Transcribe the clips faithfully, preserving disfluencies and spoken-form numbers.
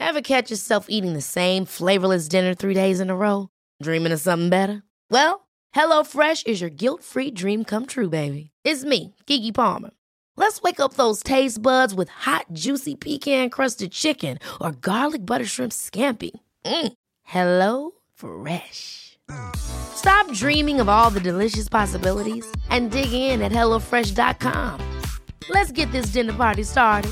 Ever catch yourself eating the same flavorless dinner three days in a row? Dreaming of something better? Well, HelloFresh is your guilt-free dream come true, baby. It's me, Keke Palmer. Let's wake up those taste buds with hot, juicy pecan-crusted chicken or garlic butter shrimp scampi. Mm. Hello Fresh. Stop dreaming of all the delicious possibilities and dig in at hello fresh dot com. Let's get this dinner party started.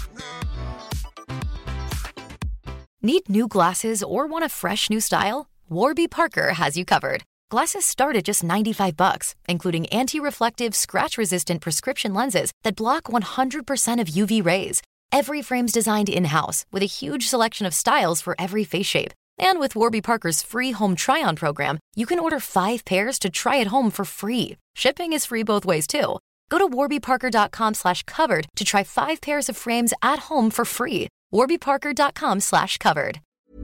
Need new glasses or want a fresh new style? Warby Parker has you covered. Glasses start at just ninety-five bucks, including anti-reflective, scratch-resistant prescription lenses that block one hundred percent of U V rays. Every frame's designed in-house with a huge selection of styles for every face shape. And with Warby Parker's free home try-on program, you can order five pairs to try at home for free. Shipping is free both ways, too. Go to warby parker dot com slash covered to try five pairs of frames at home for free. warby parker dot com slash covered.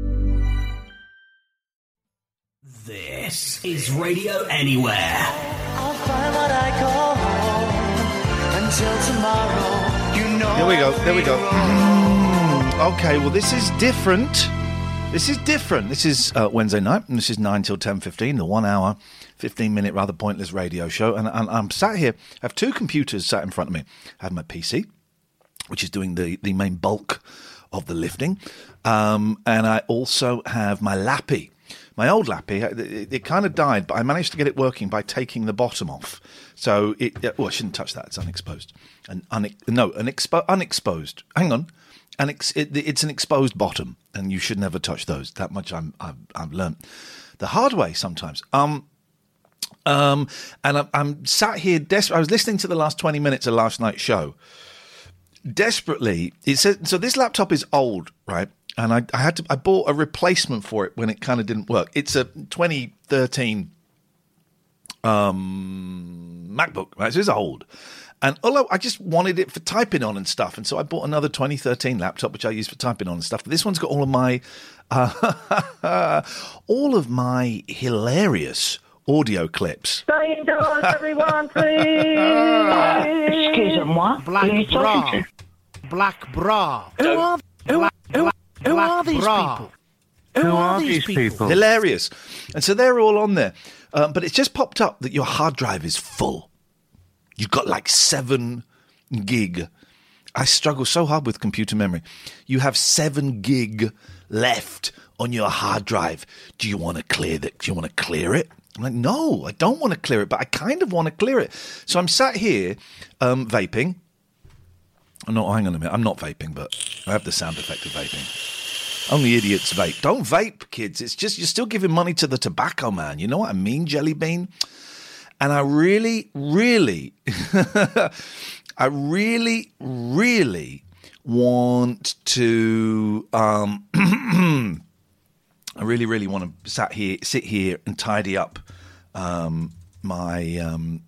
This is Radio Anywhere. I'll find what I call home until tomorrow. You know. There we go. There we go. Mm, okay, well, this is different. This is different. This is uh, Wednesday night, and this is nine till ten fifteen, the one-hour, fifteen-minute, rather pointless radio show. And, and I'm sat here. I have two computers sat in front of me. I have my P C, which is doing the, the main bulk of the lifting, um, and I also have my Lappy. My old Lappy, it, it kind of died, but I managed to get it working by taking the bottom off. So, it, it well, I shouldn't touch that. It's unexposed. And une, no, an expo, unexposed. Hang on. An ex, it, it's an exposed bottom, and you should never touch those. That much I'm, I've, I've learned the hard way sometimes. Um, um, and I'm, I'm sat here desperate. I was listening to the last twenty minutes of last night's show. Desperately, it says, so this laptop is old, right? And I, I had to. I bought a replacement for it when it kind of didn't work. It's a twenty thirteen um, MacBook, right? So it's old. And although I just wanted it for typing on and stuff, and so I bought another twenty thirteen laptop, which I use for typing on and stuff. But this one's got all of my, uh, all of my hilarious audio clips. Stay indoors, everyone, please. Excuse-moi. Black bra. Black bra. Who are who, who, who are these people? Who, who are, are these people? people? Hilarious. And so they're all on there. Um, but it's just popped up that your hard drive is full. You've got like seven gig. I struggle so hard with computer memory. You have seven gig left on your hard drive. Do you want to clear that? Do you want to clear it? I'm like, no, I don't want to clear it, but I kind of want to clear it. So I'm sat here um, vaping. Oh, no, hang on a minute. I'm not vaping, but I have the sound effect of vaping. Only idiots vape. Don't vape, kids. It's just you're still giving money to the tobacco man. You know what I mean, Jelly Bean? And I really, really, I really, really want to. Um, I really, really want to sat here, sit here, and tidy up um, my um,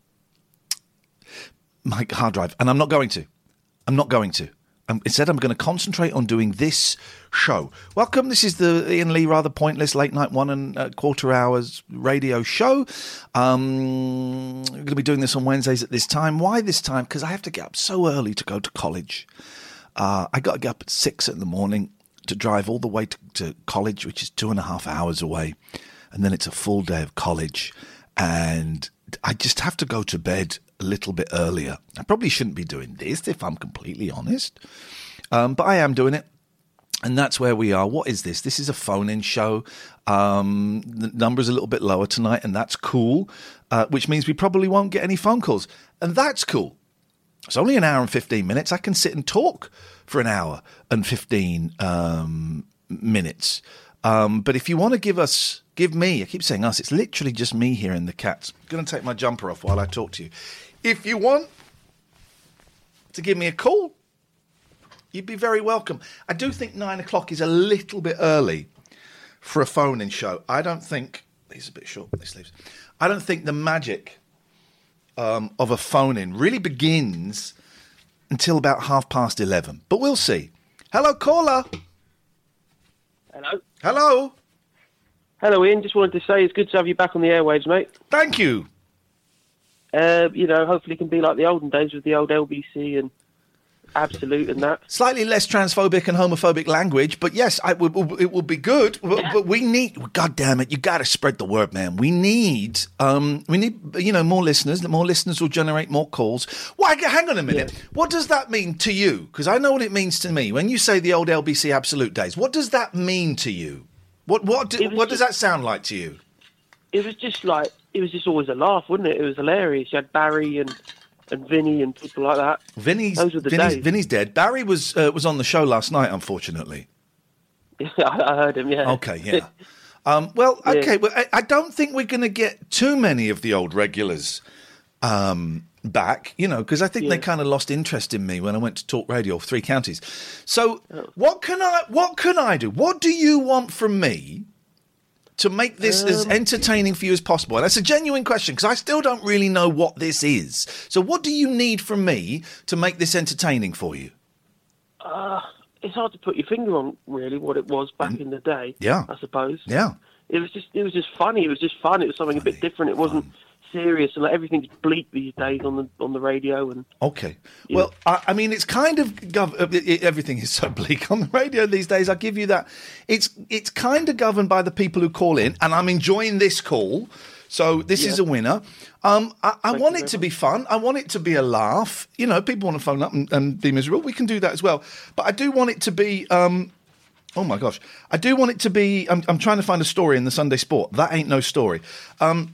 my hard drive, and I'm not going to. I'm not going to. Um, instead, I'm going to concentrate on doing this show. Welcome. This is the Ian Lee Rather Pointless Late Night One and a Quarter Hours radio show. Um, we're going to be doing this on Wednesdays at this time. Why this time? Because I have to get up so early to go to college. Uh, I got to get up at six in the morning to drive all the way to, to college, which is two and a half hours away. And then it's a full day of college. And I just have to go to bed a little bit earlier. I probably shouldn't be doing this if I'm completely honest. Um, but I am doing it. And that's where we are. What is this? This is a phone-in show. Um, the number's a little bit lower tonight, and that's cool, uh, which means we probably won't get any phone calls. And that's cool. It's only an hour and fifteen minutes. I can sit and talk for an hour and fifteen um, minutes. Um, but if you want to give us, give me, I keep saying us, it's literally just me here in the cats. I'm going to take my jumper off while I talk to you. If you want to give me a call, you'd be very welcome. I do think nine o'clock is a little bit early for a phone-in show. I don't think, these are a bit short, these sleeves. I don't think the magic um, of a phone-in really begins until about half past eleven. But we'll see. Hello, caller. Hello. Hello. Hello, Ian. Just wanted to say it's good to have you back on the airwaves, mate. Thank you. Uh, you know, hopefully it can be like the olden days with the old L B C and absolute and that. Slightly less transphobic and homophobic language, but yes, I would, it would be good. But, but we need, God damn it, you got to spread the word, man. We need, um, we need, you know, more listeners. More listeners will generate more calls. Why? Hang on a minute. Yeah. What does that mean to you? Because I know what it means to me. When you say the old L B C Absolute days, what does that mean to you? What what do, what does that sound like to you? It was just like it was just always a laugh, wasn't it? It was hilarious. You had Barry and. And Vinny and people like that. Vinny's, Those were the Vinny's, days. Vinny's dead. Barry was uh, was on the show last night, unfortunately. Yeah, I heard him, yeah. Okay, yeah. um, well, Yeah. okay, well, I, I don't think we're going to get too many of the old regulars um, back, you know, because I think Yeah. they kind of lost interest in me when I went to Talk Radio, Three Counties. So what can I what can I do? What do you want from me to make this Um, as entertaining for you as possible? And that's a genuine question, because I still don't really know what this is. So what do you need from me to make this entertaining for you? Uh, it's hard to put your finger on, really, what it was back in the day, Yeah. I suppose. Yeah. It was just it was just funny. It was just fun. It was something Funny, a bit different. It wasn't serious, and like, everything's bleak these days on the on the radio. And Okay. Well, I, I mean, it's kind of gov- uh, it, it- everything is so bleak on the radio these days. I'll give you that. It's it's kind of governed by the people who call in, and I'm enjoying this call. So this is a winner. Um, I, I Thank want you it to very be fun. I want it to be a laugh. You know, people want to phone up and, and be miserable. We can do that as well. But I do want it to be. Um, oh my gosh, I do want it to be. I'm, I'm trying to find a story in the Sunday Sport. That ain't no story. Um,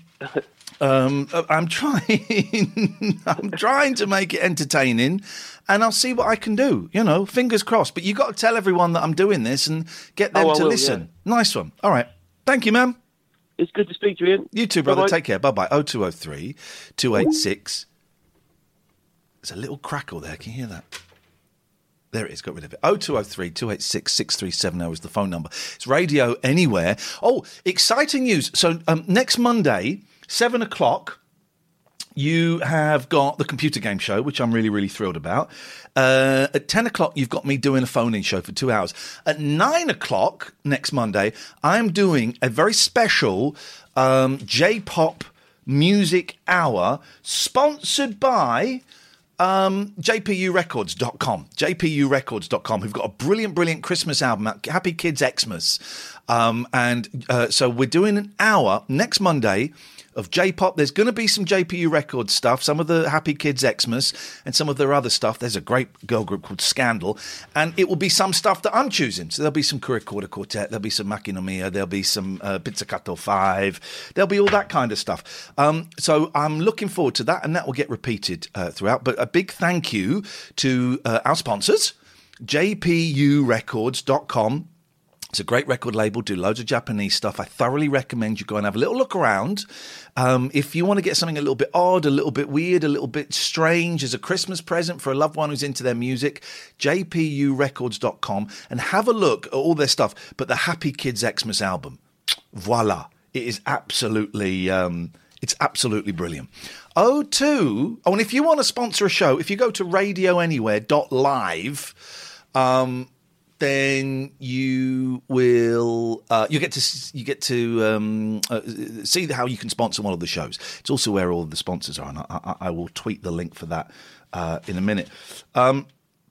Um, I'm trying. I'm trying to make it entertaining, and I'll see what I can do. You know, fingers crossed. But you got to tell everyone that I'm doing this and get them Oh, I to will, listen. Nice one. All right. Thank you, ma'am. It's good to speak to you, Ian. You too, brother. Bye-bye. Take care. Bye bye. Oh two oh three two eight six. There's a little crackle there. Can you hear that? There it is. Got rid of it. oh two oh three two eight six six three seven oh is the phone number. It's radio anywhere. Oh, exciting news. So um, next Monday, seven o'clock, you have got the computer game show, which I'm really, really thrilled about. Uh, at ten o'clock, you've got me doing a phone-in show for two hours. At nine o'clock next Monday, I'm doing a very special um, J-pop music hour sponsored by Um, J P U records dot com. J P U records dot com, who've got a brilliant, brilliant Christmas album out, Happy Kids Xmas. Um, and uh, so we're doing an hour next Monday of J-pop. There's going to be some J P U Records stuff, some of the Happy Kids Xmas, and some of their other stuff. There's a great girl group called Scandal, and it will be some stuff that I'm choosing. So there'll be some Kurikorda Quartet, there'll be some Makinomiya, there'll be some uh, Pizzicato five, there'll be all that kind of stuff. Um, so I'm looking forward to that, and that will get repeated uh, throughout. But a big thank you to uh, our sponsors, J P U records dot com. It's a great record label, do loads of Japanese stuff. I thoroughly recommend you go and have a little look around. Um, if you want to get something a little bit odd, a little bit weird, a little bit strange as a Christmas present for a loved one who's into their music, J P U records dot com, and have a look at all their stuff. But the Happy Kids Xmas album, voila, it is absolutely... Um, It's absolutely brilliant. Oh, two. Oh, and if you want to sponsor a show, if you go to radio anywhere dot live, um, then you will uh, you get to you get to um, uh, see how you can sponsor one of the shows. It's also where all of the sponsors are, and I, I, I will tweet the link for that uh, in a minute. Um,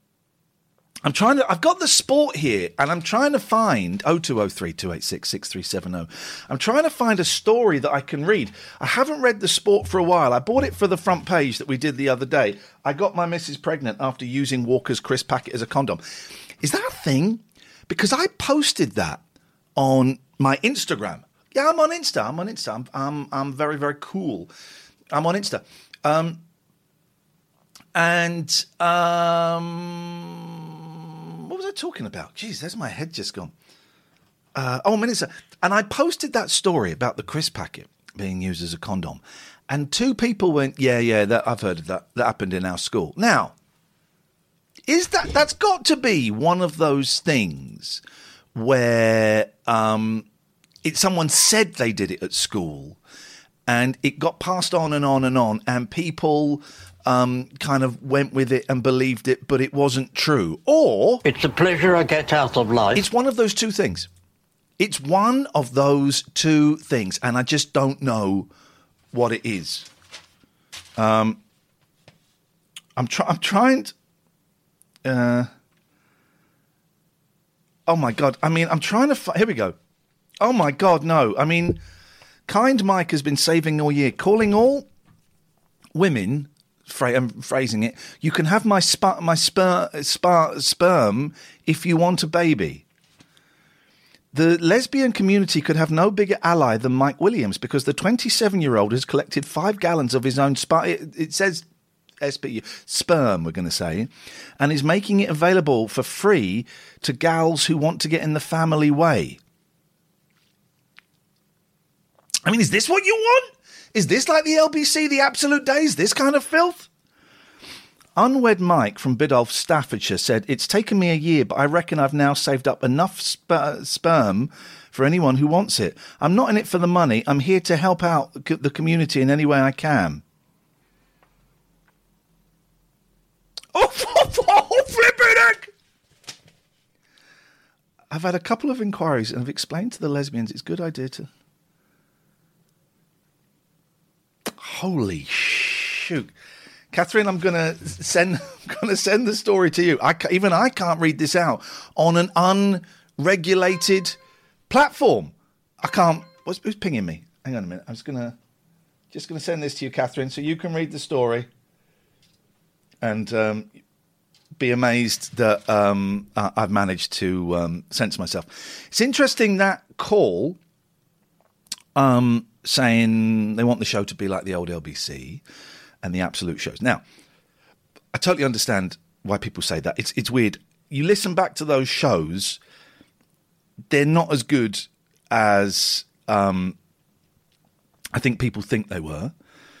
I'm trying to. I've got the sport here, and I'm trying to find oh two oh three two eight six six three seven oh. I'm trying to find a story that I can read. I haven't read the sport for a while. I bought it for the front page that we did the other day. I got my missus pregnant after using Walker's crisp packet as a condom. Is that a thing? Because I posted that on my Instagram. Yeah, I'm on Insta. I'm on Insta. I'm I'm, I'm very very cool. I'm on Insta. Um, and um. What was I talking about? Jeez, there's my head just gone. Uh, oh, Minister. And I posted that story about the crisp packet being used as a condom. And two people went, yeah, yeah, that, I've heard of that. That happened in our school. Now, is that, that's got to be one of those things where um, it, someone said they did it at school and it got passed on and on and on, and people... Um, kind of went with it and believed it, but it wasn't true. Or... It's a pleasure I get out of life. It's one of those two things. It's one of those two things, and I just don't know what it is. Um, I'm, try- I'm trying... To, Uh, oh, my God. I mean, I'm trying to... Fi- Here we go. Oh, my God, no. I mean, Kind Mike has been saving all year, calling all women... Fra- I'm phrasing it. You can have my sp- my spur- sp- sperm if you want a baby. The lesbian community could have no bigger ally than Mike Williams because the twenty-seven-year-old has collected five gallons of his own sperm. It, it says S P U, sperm, we're going to say, and is making it available for free to gals who want to get in the family way. I mean, is this what you want? Is this like the L B C, the Absolute Days, this kind of filth? Unwed Mike from Biddulph, Staffordshire said, it's taken me a year, but I reckon I've now saved up enough sp- sperm for anyone who wants it. I'm not in it for the money. I'm here to help out the community in any way I can. Oh, oh flipping heck! I've had a couple of inquiries and have explained to the lesbians it's a good idea to... Holy shoot. Catherine, I'm going to send I'm going to send the story to you. I, even I can't read this out on an unregulated platform. I can't... What's, who's pinging me? Hang on a minute. I'm just going to just going to send this to you, Catherine, so you can read the story and um, be amazed that um, I've managed to um, censor myself. It's interesting that call... Um, saying they want the show to be like the old L B C and the Absolute shows. Now, I totally understand why people say that. It's it's weird. You listen back to those shows, they're not as good as um, I think people think they were.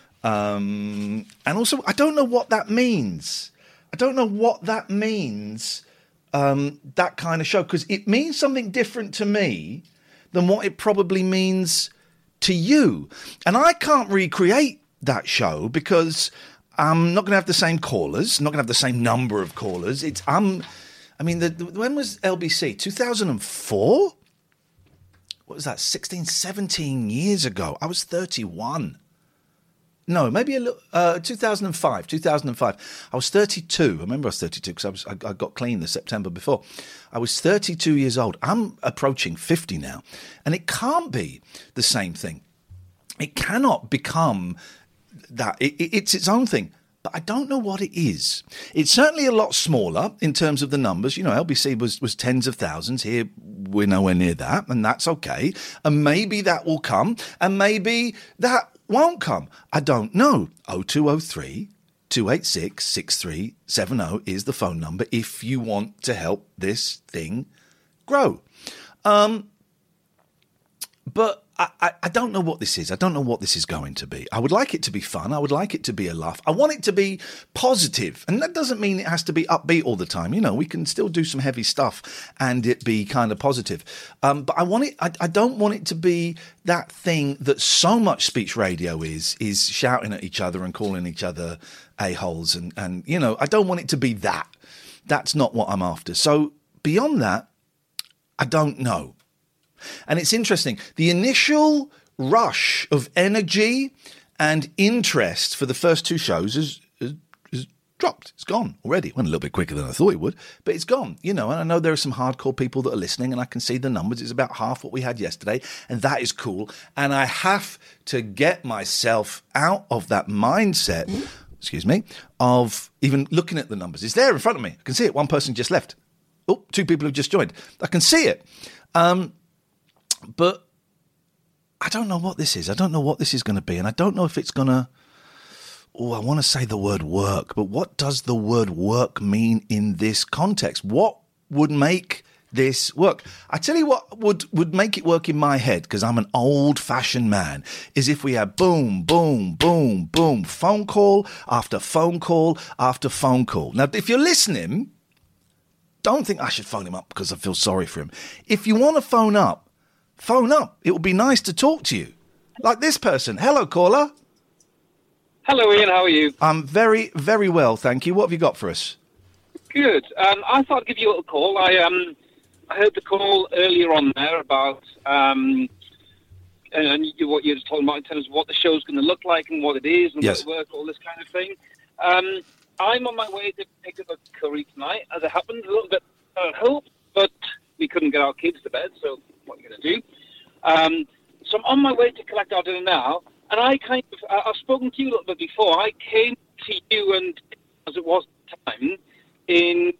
Um, and also, I don't know what that means. I don't know what that means, um, that kind of show, because it means something different to me than what it probably means to you. And I can't recreate that show because I'm not going to have the same callers, not going to have the same number of callers. It's um, I mean, the, the, when was L B C? two thousand four? What was that? sixteen, seventeen years ago. I was thirty-one. No, maybe a little, uh, two thousand five, two thousand five. I was thirty-two. I remember I was thirty-two because I, was, I, I got clean the September before. I was thirty-two years old. I'm approaching fifty now. And it can't be the same thing. It cannot become that. It, it, it's its own thing. But I don't know what it is. It's certainly a lot smaller in terms of the numbers. You know, L B C was, was tens of thousands. Here, we're nowhere near that, and that's okay. And maybe that will come, and maybe that won't come. I don't know. oh two oh three, two eight six, six three seven oh is the phone number if you want to help this thing grow. Um, but I, I, I don't know what this is. I don't know what this is going to be. I would like it to be fun. I would like it to be a laugh. I want it to be positive. And that doesn't mean it has to be upbeat all the time. You know, we can still do some heavy stuff and it be kind of positive. Um, but I want it, I, I don't want it to be that thing that so much speech radio is, is shouting at each other and calling each other a-holes. And, and, you know, I don't want it to be that. That's not what I'm after. So beyond that, I don't know. And it's interesting. The initial rush of energy and interest for the first two shows is, is, is dropped. It's gone already. It went a little bit quicker than I thought it would, but it's gone. You know, and I know there are some hardcore people that are listening, and I can see the numbers. It's about half what we had yesterday, and that is cool. And I have to get myself out of that mindset, excuse me, of even looking at the numbers. It's there in front of me. I can see it. One person just left. Oh, two people have just joined. I can see it. Um... But I don't know what this is. I don't know what this is going to be. And I don't know if it's going to... Oh, I want to say the word work. But what does the word work mean in this context? What would make this work? I tell you what would, would make it work in my head, because I'm an old-fashioned man, is if we had boom, boom, boom, boom, phone call after phone call after phone call. Now, if you're listening, don't think I should phone him up because I feel sorry for him. If you want to phone up, phone up. It would be nice to talk to you. Like this person. Hello, caller. Hello, Ian. How are you? I'm very, very well, thank you. What have you got for us? Good. Um, I thought I'd give you a little call. I um, I heard the call earlier on there about um, and you, what you're talking about in terms of what the show's going to look like and what it is and yes. what it work, all this kind of thing. Um, I'm on my way to pick up a curry tonight, as it happens, a little bit out of hope, but we couldn't get our kids to bed, so what are you going to do? Um, so I'm on my way to collect our dinner now, and I kind of, I- I've spoken to you a little bit before. I came to you, and as it was at the time, in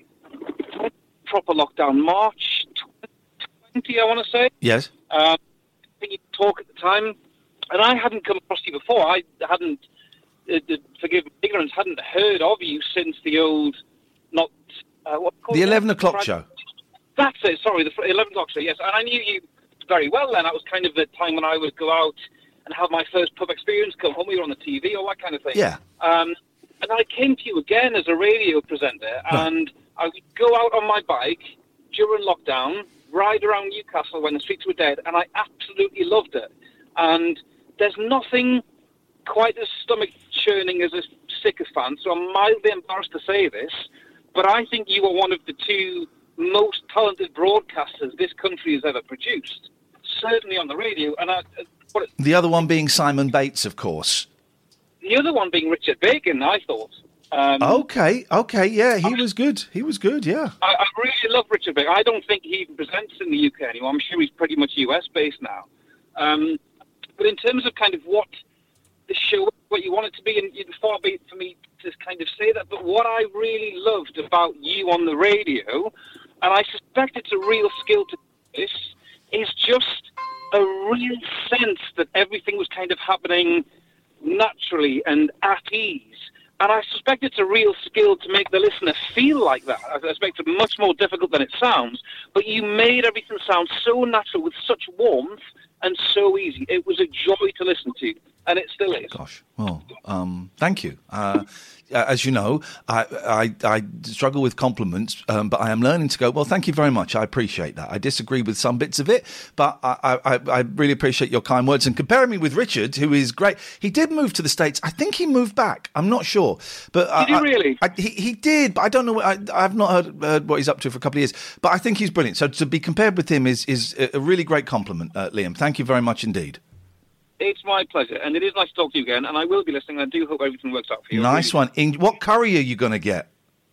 proper lockdown, March twenty, I want to say. Yes. Um, I think you talk at the time, and I hadn't come across you before. I hadn't, uh, uh, forgive my ignorance, hadn't heard of you since the old, not, uh, what The eleven o'clock show. That's it, sorry, the eleven o'clock show, yes. And I knew you very well then. That was kind of the time when I would go out and have my first pub experience, come home, we were on the T V, all that kind of thing. Yeah. Um, and I came to you again as a radio presenter, Right. and I would go out on my bike during lockdown, ride around Newcastle when the streets were dead, and I absolutely loved it. And there's nothing quite as stomach-churning as a sycophant, so I'm mildly embarrassed to say this, but I think you are one of the two most talented broadcasters this country has ever produced, certainly on the radio. And I, what, The other one being Simon Bates, of course. the other one being Richard Bacon, I thought. Um, Okay, okay, yeah, he was good. He was good, yeah. I, I really love Richard Bacon. I don't think he even presents in the U K anymore. I'm sure he's pretty much U S-based now. Um, but in terms of kind of what the show, what you want it to be, and it's far be it for me to kind of say that, but what I really loved about you on the radio, and I suspect it's a real skill to do this, is just a real sense that everything was kind of happening naturally and at ease. And I suspect it's a real skill to make the listener feel like that. I suspect it's much more difficult than it sounds, but you made everything sound so natural with such warmth and so easy. It was a joy to listen to, and it still is. Gosh, well, um, thank you. Uh, as you know, I, I, I struggle with compliments, um, but I am learning to go, well, thank you very much. I appreciate that. I disagree with some bits of it, but I, I, I really appreciate your kind words. And comparing me with Richard, who is great, he did move to the States. I think he moved back. I'm not sure. But Did he I, really? I, he, he did, but I don't know. I, I've not heard, heard what he's up to for a couple of years, but I think he's brilliant. So to be compared with him is, is a really great compliment, uh, Liam. Thank you very much indeed. It's my pleasure, and it is nice to talk to you again, and I will be listening, and I do hope everything works out for you. Nice one. In, what curry are you going to get?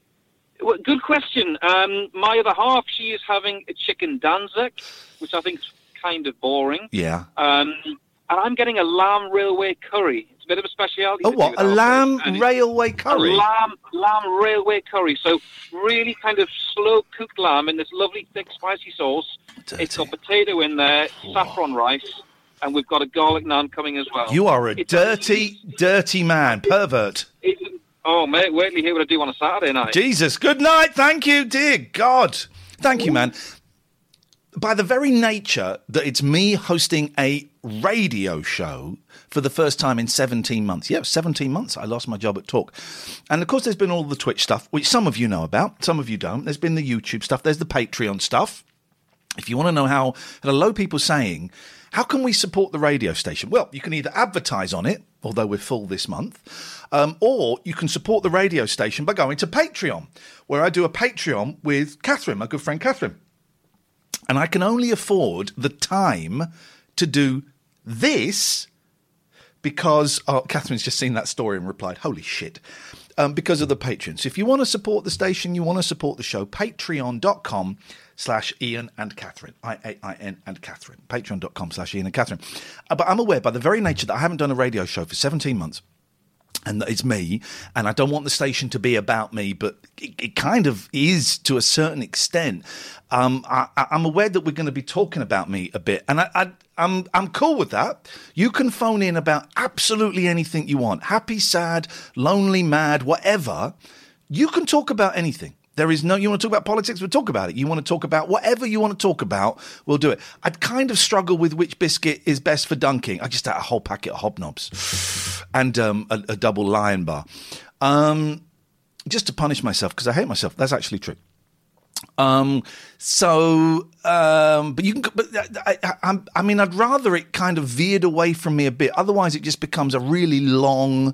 Well, good question. Um, my other half, she is having a chicken danzak, which I think is kind of boring. Yeah. Um, and I'm getting a lamb railway curry. It's a bit of a speciality. Oh, what? A lamb railway curry? A lamb, lamb railway curry. So really kind of slow-cooked lamb in this lovely, thick, spicy sauce. Dirty. It's got potato in there, saffron rice, and we've got a garlic naan coming as well. You are a It's- dirty, dirty man, pervert. It's, oh, mate, wait till you hear what I do on a Saturday night. Jesus, good night. Thank you, dear God. Thank you, man. By the very nature that it's me hosting a radio show for the first time in seventeen months. Yeah, seventeen months. I lost my job at Talk. And, of course, there's been all the Twitch stuff, which some of you know about, some of you don't. There's been the YouTube stuff. There's the Patreon stuff. If you want to know how, had a load of people saying, how can we support the radio station? Well, you can either advertise on it, although we're full this month, um, or you can support the radio station by going to Patreon, where I do a Patreon with Catherine, my good friend Catherine. And I can only afford the time to do this because, oh, Catherine's just seen that story and replied, holy shit, um, because of the Patreon. So if you want to support the station, you want to support the show, patreon.com slash Ian and Catherine, I A I N and Catherine, patreon.com slash Ian and Catherine. Uh, but I'm aware by the very nature that I haven't done a radio show for seventeen months, and that it's me, and I don't want the station to be about me, but it, it kind of is to a certain extent. Um, I, I'm aware that we're going to be talking about me a bit, and I, I, I'm I'm cool with that. You can phone in about absolutely anything you want, happy, sad, lonely, mad, whatever. You can talk about anything. There is no, you want to talk about politics, we'll talk about it. You want to talk about whatever you want to talk about, we'll do it. I'd kind of struggle with which biscuit is best for dunking. I just had a whole packet of Hobnobs and um, a, a double Lion Bar. Um, just to punish myself, because I hate myself. That's actually true. Um, so, um, but you can, but I, I, I mean, I'd rather it kind of veered away from me a bit. Otherwise, it just becomes a really long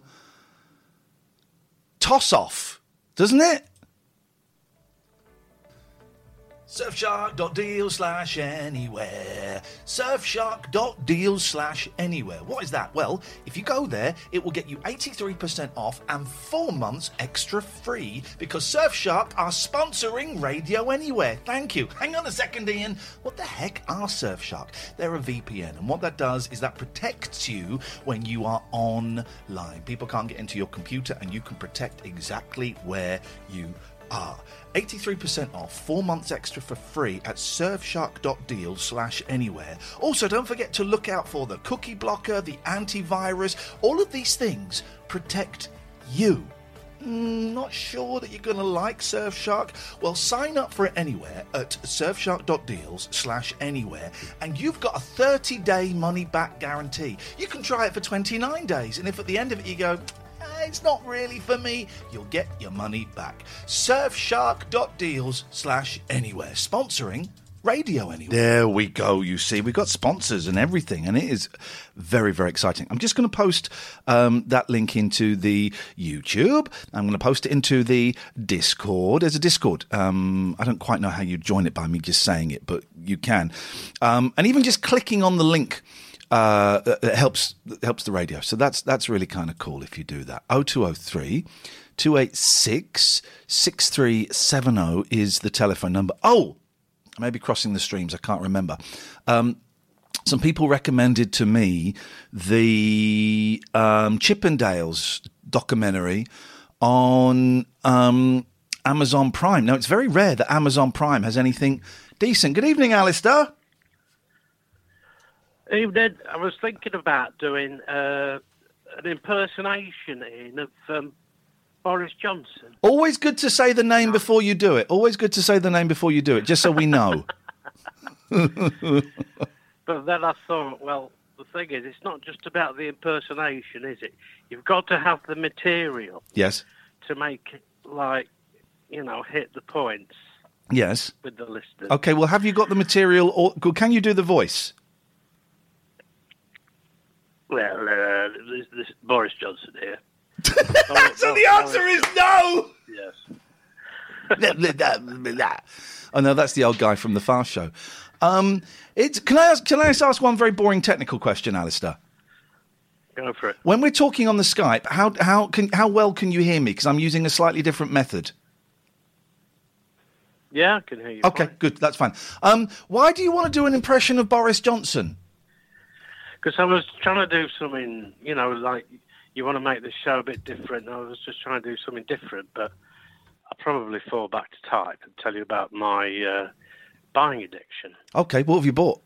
toss off, doesn't it? Surfshark.deal slash anywhere. Surfshark.deal slash anywhere. What is that? Well, if you go there, it will get you eighty-three percent off and four months extra free because Surfshark are sponsoring Radio Anywhere. Thank you. Hang on a second, Ian. What the heck are Surfshark? They're a V P N, and what that does is that protects you when you are online. People can't get into your computer, and you can protect exactly where you are. eighty-three percent off, four months extra for free at surfshark.deal slash anywhere. Also, don't forget to look out for the cookie blocker, the antivirus. All of these things protect you. Mm, not sure that you're going to like Surfshark? Well, sign up for it anywhere at surfshark.deal slash anywhere, and you've got a thirty-day money-back guarantee. You can try it for twenty-nine days, and if at the end of it you go, it's not really for me, you'll get your money back. Surfshark.deals slash anywhere. Sponsoring Radio Anywhere. There we go, you see. We've got sponsors and everything, and it is very, very exciting. I'm just going to post um, that link into the YouTube. I'm going to post it into the Discord. There's a Discord. Um, I don't quite know how you join it by me just saying it, but you can. Um, and even just clicking on the link Uh, it helps it helps the radio. So that's that's really kind of cool if you do that. oh two oh three, two eight six, six three seven oh is the telephone number. Oh, I may be crossing the streams. I can't remember. Um, some people recommended to me the um, Chippendales documentary on um, Amazon Prime. Now, it's very rare that Amazon Prime has anything decent. Good evening, Alistair. Evening. I was thinking about doing uh, an impersonation in of um, Boris Johnson. Always good to say the name before you do it. Always good to say the name before you do it, just so we know. But then I thought, well, the thing is, it's not just about the impersonation, is it? You've got to have the material. Yes. To make it, like, you know, hit the points. Yes. With the listeners. Okay, well, have you got the material, or can you do the voice? Well, uh, this, this Boris Johnson here. oh, so oh, the answer Boris. is no! Yes. Oh, no, that's the old guy from the Fast Show. Um, it's, can I ask, can I just ask one very boring technical question, Alistair? Go for it. When we're talking on the Skype, how how can how well can you hear me? Because I'm using a slightly different method. Yeah, I can hear you. Okay, fine. Good. That's fine. Um, why do you want to do an impression of Boris Johnson? Because I was trying to do something, you know, like you want to make the show a bit different. I was just trying to do something different, but I'll probably fall back to type and tell you about my uh, buying addiction. Okay, what have you bought?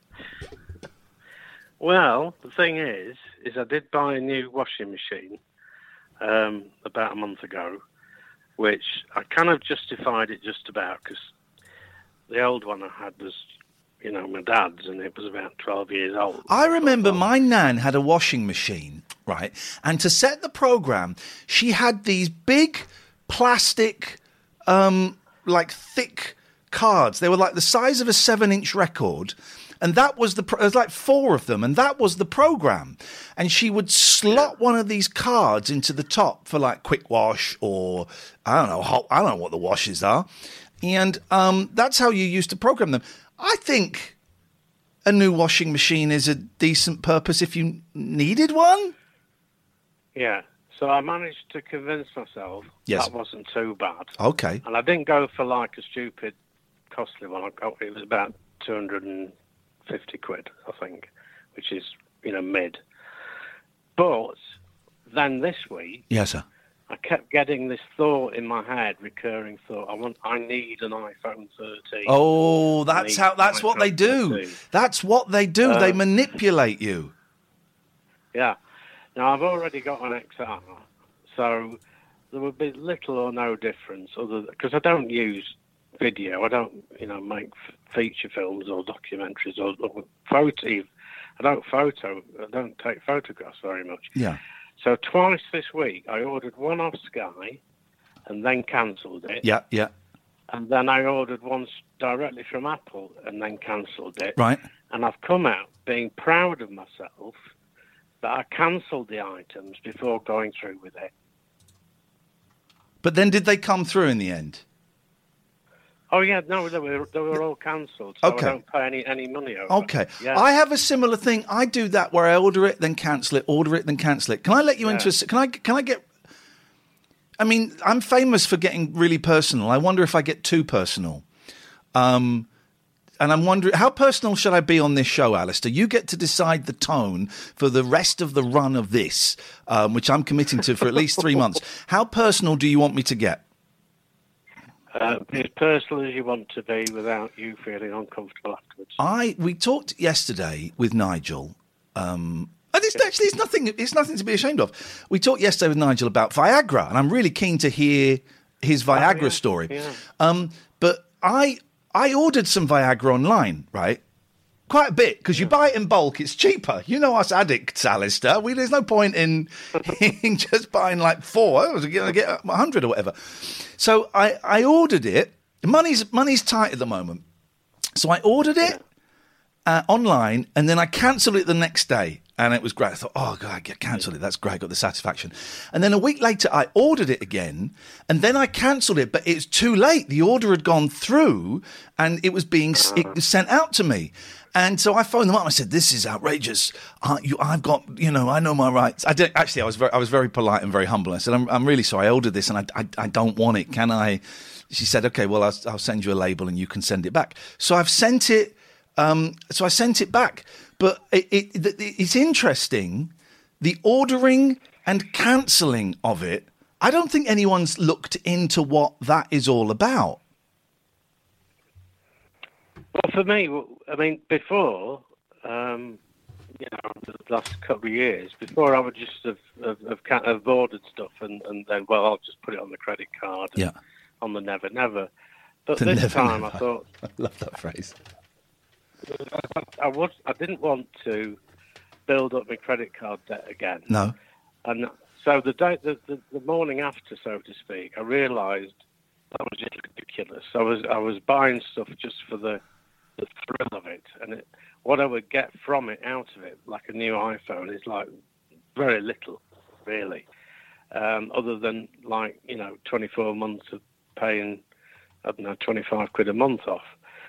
Well, the thing is, is I did buy a new washing machine um, about a month ago, which I kind of justified it just about because the old one I had was, you know, my dad's, and it was about twelve years old. I remember my nan had a washing machine, right? And to set the program, she had these big plastic, um, like thick cards. They were like the size of a seven-inch record. And that was the, pro- there was like four of them, and that was the program. And she would slot one of these cards into the top for like quick wash or, I don't know, hot, I don't know what the washes are. And um, that's how you used to program them. I think a new washing machine is a decent purpose if you needed one. Yeah, so I managed to convince myself yes. that wasn't too bad. Okay. And I didn't go for like a stupid, costly one. I got, it was about two hundred fifty quid, I think, which is, you know, mid. But then this week... Yes, sir. I kept getting this thought in my head, recurring thought. I want, I need an iPhone thirteen. Oh, that's how. That's what they do. thirteen. That's what they do. Uh, they manipulate you. Yeah. Now I've already got an X R, so there would be little or no difference, other because I don't use video. I don't, you know, make f- feature films or documentaries or, or photo. I don't photo. I don't take photographs very much. Yeah. So twice this week, I ordered one off Sky and then cancelled it. Yeah, yeah. And then I ordered one directly from Apple and then cancelled it. Right. And I've come out being proud of myself that I cancelled the items before going through with it. But then did they come through in the end? Oh yeah, no, they were they were all cancelled. So Okay. I don't pay any any money over. Okay. Yeah. I have a similar thing. I do that where I order it, then cancel it, order it, then cancel it. Can I let you Yeah. into a... s- Can I, can I get... I mean, I'm famous for getting really personal. I wonder if I get too personal. Um, and I'm wondering, how personal should I be on this show, Alistair? You get to decide the tone for the rest of the run of this, um, which I'm committing to for at least three months. How personal do you want me to get? Uh, be as personal as you want to be without you feeling uncomfortable afterwards. I we talked yesterday with Nigel. Um, and it's actually it's nothing. It's nothing to be ashamed of. We talked yesterday with Nigel about Viagra, and I'm really keen to hear his Viagra Oh, yeah, story. yeah. Um, but I I ordered some Viagra online, right? Quite a bit, because you buy it in bulk, it's cheaper. You know us addicts, Alistair. We, there's no point in, in just buying like four. I was going to get a hundred or whatever. So I, I ordered it. Money's money's tight at the moment. So I ordered it uh, online, and then I cancelled it the next day. And it was great. I thought, oh, God, I get cancelled it. That's great. I got the satisfaction. And then a week later, I ordered it again, and then I cancelled it. But it's too late. The order had gone through, and it was being it was sent out to me. And so I phoned them up. And I said, "This is outrageous. Uh, you, I've got, you know, I know my rights." I did, actually, I was very, I was very polite and very humble. I said, "I'm, I'm really sorry. I ordered this, and I, I, I don't want it. Can I?" She said, "Okay, well, I'll, I'll send you a label, and you can send it back." So I've sent it. Um, so I sent it back. But it, it, it, it's interesting, the ordering and cancelling of it. I don't think anyone's looked into what that is all about. Well, for me, I mean, before, um, you know, the last couple of years, before I would just have, have, have, kind of have ordered stuff and, and then, well, I'll just put it on the credit card. Yeah. On the Never Never. But The this Never time Never. I thought... I love that phrase. I, was, I didn't want to build up my credit card debt again. No. And so the day, the, the, the morning after, so to speak, I realised that was just ridiculous. I was I was buying stuff just for the, the thrill of it, and it, what I would get from it, out of it, like a new iPhone, is like very little, really. Um, other than like you know, twenty-four months of paying, I don't know, twenty-five quid a month off.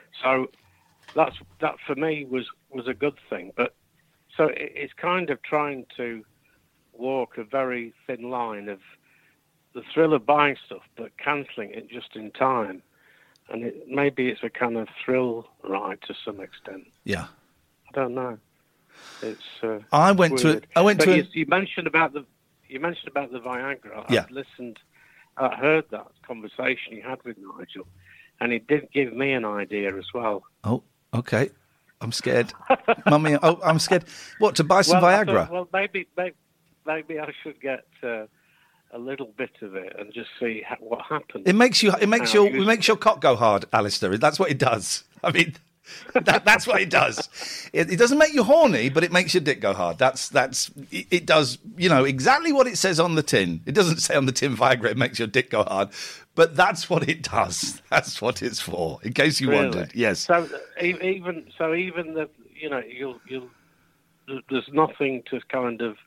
So that's that for me was was a good thing. But so it, it's kind of trying to walk a very thin line of the thrill of buying stuff, but cancelling it just in time. And it, maybe it's a kind of thrill ride to some extent. Yeah. I don't know. It's. Uh, I went weird. to. I went but to. you, a- you mentioned about the. You mentioned about the Viagra. Yeah. I've listened. I heard that conversation you had with Nigel, and it did give me an idea as well. Oh, okay. I'm scared, Mummy. Oh, I'm scared. What, to buy some well, I Viagra? thought, well, maybe, maybe, maybe I should get uh, a little bit of it and just see ha- what happens. It makes you. It makes How your. you- It makes your cock go hard, Alistair. That's what it does. I mean, that, that's what it does. It, it doesn't make you horny, but it makes your dick go hard. That's that's. It, it does. You know exactly what it says on the tin. It doesn't say on the tin Viagra it makes your dick go hard, but that's what it does. That's what it's for. In case you Really? wondered. Yes. So e- even so, even the you know you'll you'll there's nothing to kind of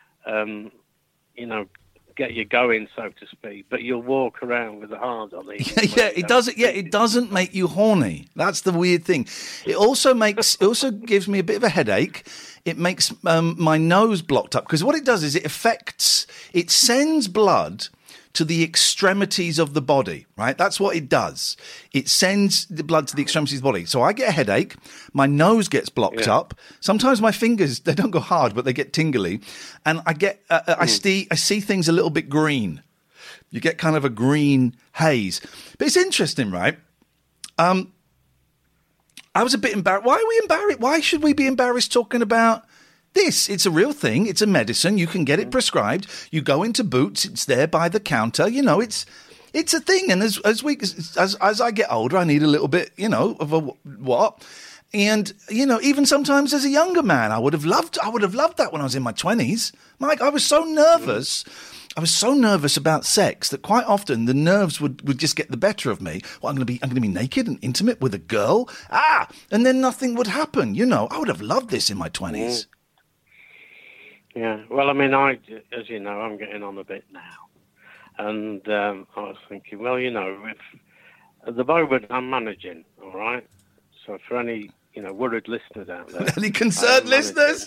um, you know get you going, so to speak. But you'll walk around with a hard on. Yeah, yeah, it doesn't. Yeah, it doesn't make you horny. That's the weird thing. It also makes. It also gives me a bit of a headache. It makes um, my nose blocked up because what it does is it affects. It sends blood to the extremities of the body. Right. That's what it does. It sends the blood to the extremities of the body. So I get a headache. My nose gets blocked Yeah. up. Sometimes my fingers they don't go hard, but they get tingly, and I get. Uh, I see. I see things a little bit green. You get kind of a green haze. But it's interesting, right? Um, I was a bit embarrassed. Why are we embarrassed? Why should we be embarrassed talking about this? It's a real thing. It's a medicine. You can get it prescribed. You go into Boots. It's there by the counter. You know, it's it's a thing. And as as we as as I get older, I need a little bit, you know, of a what. And you know, even sometimes as a younger man, I would have loved. I would have loved that when I was in my twenties. Mike, I was so nervous. I was so nervous about sex that quite often the nerves would, would just get the better of me. Well, I'm going to be I'm going to be naked and intimate with a girl. Ah, and then nothing would happen. You know, I would have loved this in my twenties. Yeah. Well, I mean, I as you know, I'm getting on a bit now, and um, I was thinking, well, you know, if At the moment, I'm managing, all right? So for any, you know, worried listeners out there. Any concerned listeners?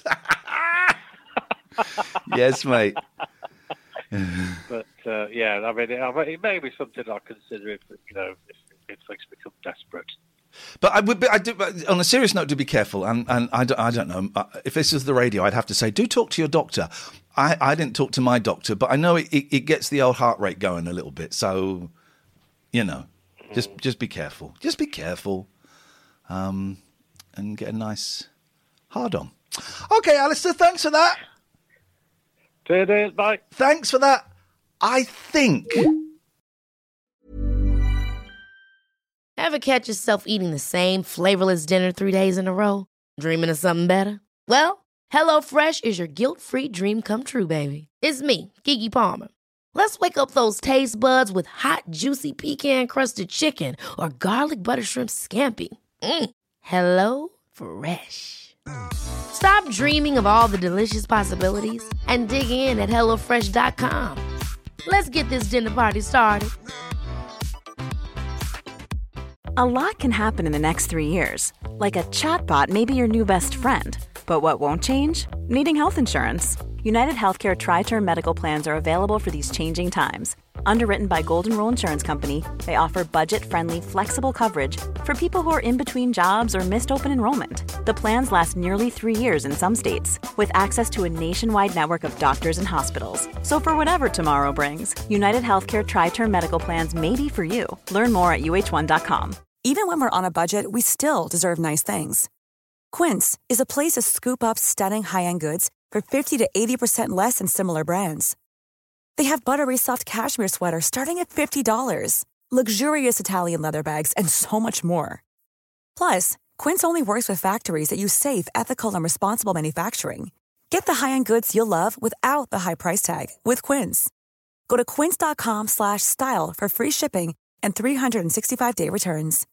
Yes, mate. But, uh, yeah, I mean, it, it may be something I'll consider if, you know, if, if things become desperate. But I would, be, I do. But on a serious note, do be careful. And and I don't, I don't know if this is the radio. I'd have to say, do talk to your doctor. I, I didn't talk to my doctor, but I know it, it, it gets the old heart rate going a little bit. So, you know, just mm. just be careful. Just be careful, um, and get a nice hard on. Okay, Alistair, thanks for that. Cheers, bye. Thanks for that. I think. Ever catch yourself eating the same flavorless dinner three days in a row? Dreaming of something better? Well, HelloFresh is your guilt-free dream come true, baby. It's me, Keke Palmer. Let's wake up those taste buds with hot, juicy pecan-crusted chicken or garlic butter shrimp scampi. Mm. Hello Fresh. Stop dreaming of all the delicious possibilities and dig in at hello fresh dot com. Let's get this dinner party started. A lot can happen in the next three years. Like a chatbot may be your new best friend. But what won't change? Needing health insurance. United Healthcare Tri-Term Medical Plans are available for these changing times. Underwritten by Golden Rule Insurance Company, they offer budget-friendly, flexible coverage for people who are in between jobs or missed open enrollment. The plans last nearly three years in some states, with access to a nationwide network of doctors and hospitals. So for whatever tomorrow brings, United Healthcare Tri-Term Medical Plans may be for you. Learn more at U H one dot com. Even when we're on a budget, we still deserve nice things. Quince is a place to scoop up stunning high-end goods for fifty to eighty percent less than similar brands. They have buttery soft cashmere sweaters starting at fifty dollars, luxurious Italian leather bags, and so much more. Plus, Quince only works with factories that use safe, ethical, and responsible manufacturing. Get the high-end goods you'll love without the high price tag with Quince. Go to quince dot com slash style for free shipping and three sixty-five day returns.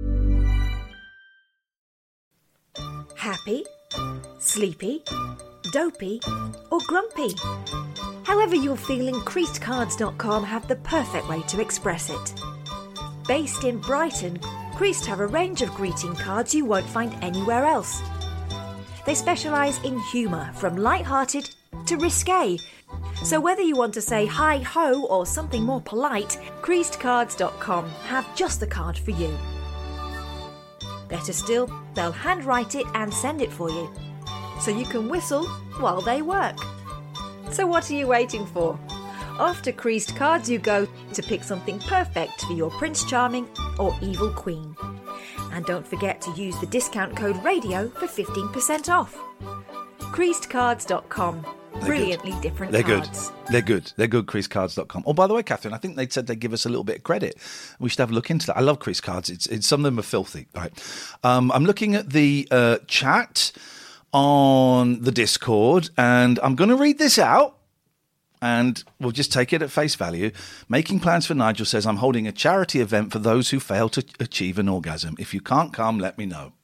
Happy, sleepy, dopey, or grumpy. However you're feeling, creased cards dot com have the perfect way to express it. Based in Brighton, Creased have a range of greeting cards you won't find anywhere else. They specialise in humour, from light-hearted to risque. So whether you want to say hi-ho or something more polite, creased cards dot com have just the card for you. Better still, they'll handwrite it and send it for you, so you can whistle while they work. So what are you waiting for? Off to Creased Cards you go to pick something perfect for your Prince Charming or Evil Queen. And don't forget to use the discount code RADIO for fifteen percent off. creased cards dot com. They're Brilliantly good. different They're cards. good. They're good. They're good, creased cards dot com. Oh, by the way, Catherine, I think they said they'd give us a little bit of credit. We should have a look into that. I love creased cards. It's, it's some of them are filthy. Right. Um, I'm looking at the uh, chat on the Discord, and I'm going to read this out, and we'll just take it at face value. Making Plans for Nigel says, I'm holding a charity event for those who fail to achieve an orgasm. If you can't come, let me know.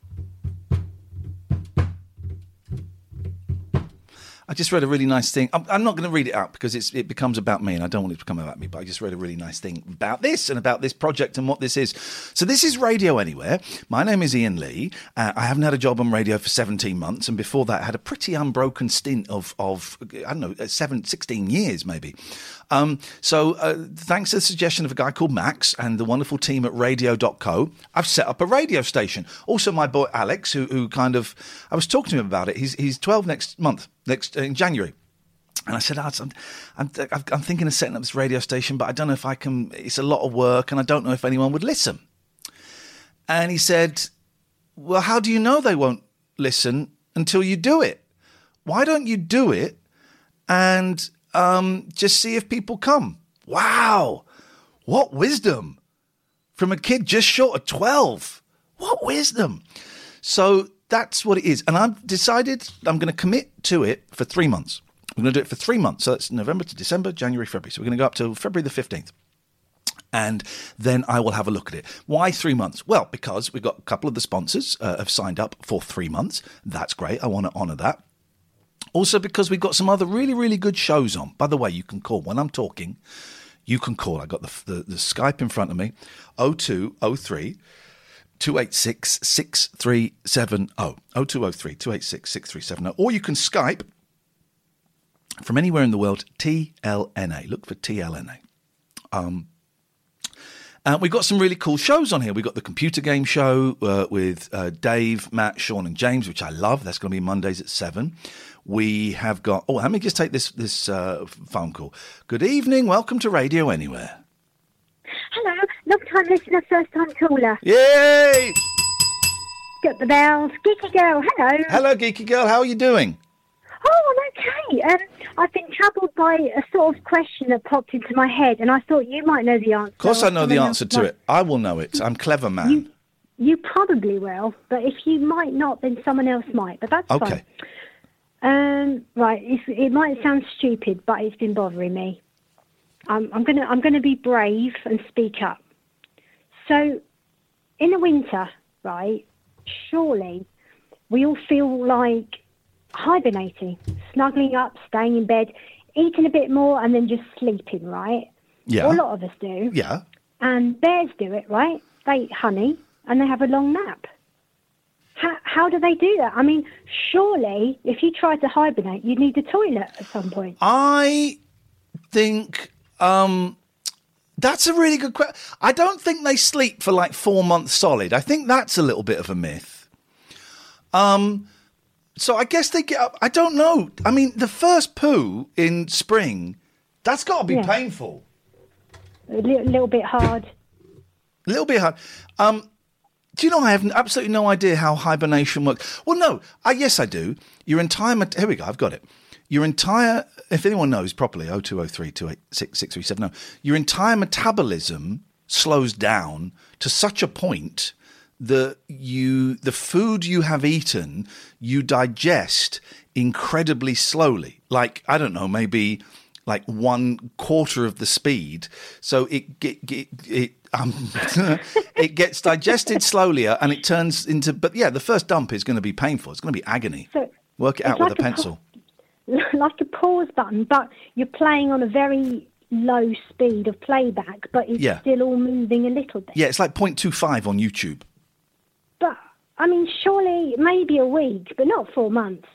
I just read a really nice thing. I'm, I'm not going to read it out because it's, it becomes about me, and I don't want it to become about me, but I just read a really nice thing about this and about this project and what this is. So this is Radio Anywhere. My name is Ian Lee. Uh, I haven't had a job on radio for seventeen months, and before that I had a pretty unbroken stint of, of I don't know, seven, sixteen years maybe. Um, so uh, thanks to the suggestion of a guy called Max and the wonderful team at radio dot co, I've set up a radio station. Also my boy Alex, who, who kind of, I was talking to him about it. He's, he's twelve next month. Next in January, and I said, oh, I'm, I'm, I'm thinking of setting up this radio station, but I don't know if I can. It's a lot of work, and I don't know if anyone would listen. And he said, well, how do you know they won't listen until you do it? Why don't you do it and um, just see if people come? Wow, what wisdom from a kid just short of twelve. What wisdom. So that's what it is. And I've decided I'm going to commit to it for three months. I'm going to do it for three months. So that's November to December, January, February. So we're going to go up to February the fifteenth. And then I will have a look at it. Why three months? Well, because we've got a couple of the sponsors uh, have signed up for three months. That's great. I want to honour that. Also because we've got some other really, really good shows on. By the way, you can call when I'm talking. you can call. I got the, the, the Skype in front of me, oh two oh three, two eight six, six three seven oh, oh two oh three, two eight six, six three seven oh, or you can Skype from anywhere in the world, T L N A. Look for T L N A. Um, uh, we've got some really cool shows on here. We've got the computer game show uh, with uh, Dave, Matt, Sean and James, which I love. That's going to be Mondays at seven. We have got... Oh, let me just take this this uh, phone call. Good evening. Welcome to Radio Anywhere. Hello. Long-time listener, first-time caller. Yay! Got the bells. Geeky girl, hello. Hello, Geeky girl. How are you doing? Oh, I'm okay. Um, I've been troubled by a sort of question that popped into my head, and I thought you might know the answer. Of course I know the answer to it. I will know it. I'm clever, man. You, you probably will, but if you might not, then someone else might, but that's okay. fine. Um, right, it's, it might sound stupid, but it's been bothering me. Um, I'm gonna, I'm gonna be brave and speak up. So, in the winter, right? Surely, we all feel like hibernating, snuggling up, staying in bed, eating a bit more, and then just sleeping, right? Yeah. Or a lot of us do. Yeah. And bears do it, right? They eat honey and they have a long nap. How, how do they do that? I mean, surely, if you tried to hibernate, you'd need a toilet at some point. I think um, that's a really good question. I don't think they sleep for like four months solid. I think that's a little bit of a myth. Um, so I guess they get up. I don't know. I mean, the first poo in spring, that's got to be Yeah. painful. A li- little bit hard. A little bit hard. Um, do you know I have absolutely no idea how hibernation works? Well, no. I, yes, I do. Your entire... Met- Here we go. I've got it. Your entire... If anyone knows properly, oh two oh three, two eight six, six three seven oh, your entire metabolism slows down to such a point that you, the food you have eaten, you digest incredibly slowly. Like, I don't know, maybe like one quarter of the speed. So it get, get it um it gets digested slowly and it turns into. But yeah, the first dump is going to be painful. It's going to be agony. So Work it it's out with like a a pencil. like a pause button, but you're playing on a very low speed of playback, but it's Yeah. still all moving a little bit. Yeah, it's like point two five on YouTube. But, I mean, surely maybe a week, but not four months.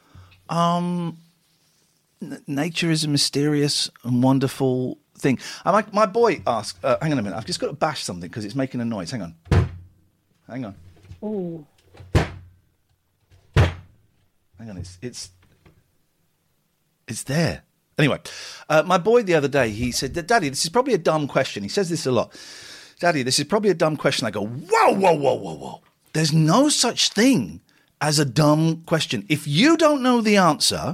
Um, n- nature is a mysterious and wonderful thing. And my, my boy asked, uh, hang on a minute, I've just got to bash something because it's making a noise. Hang on. Hang on. Ooh. Hang on, it's it's it's there. Anyway, uh, my boy the other day, he said, Daddy, this is probably a dumb question. He says this a lot. Daddy, this is probably a dumb question. I go, whoa, whoa, whoa, whoa, whoa. There's no such thing as a dumb question. If you don't know the answer,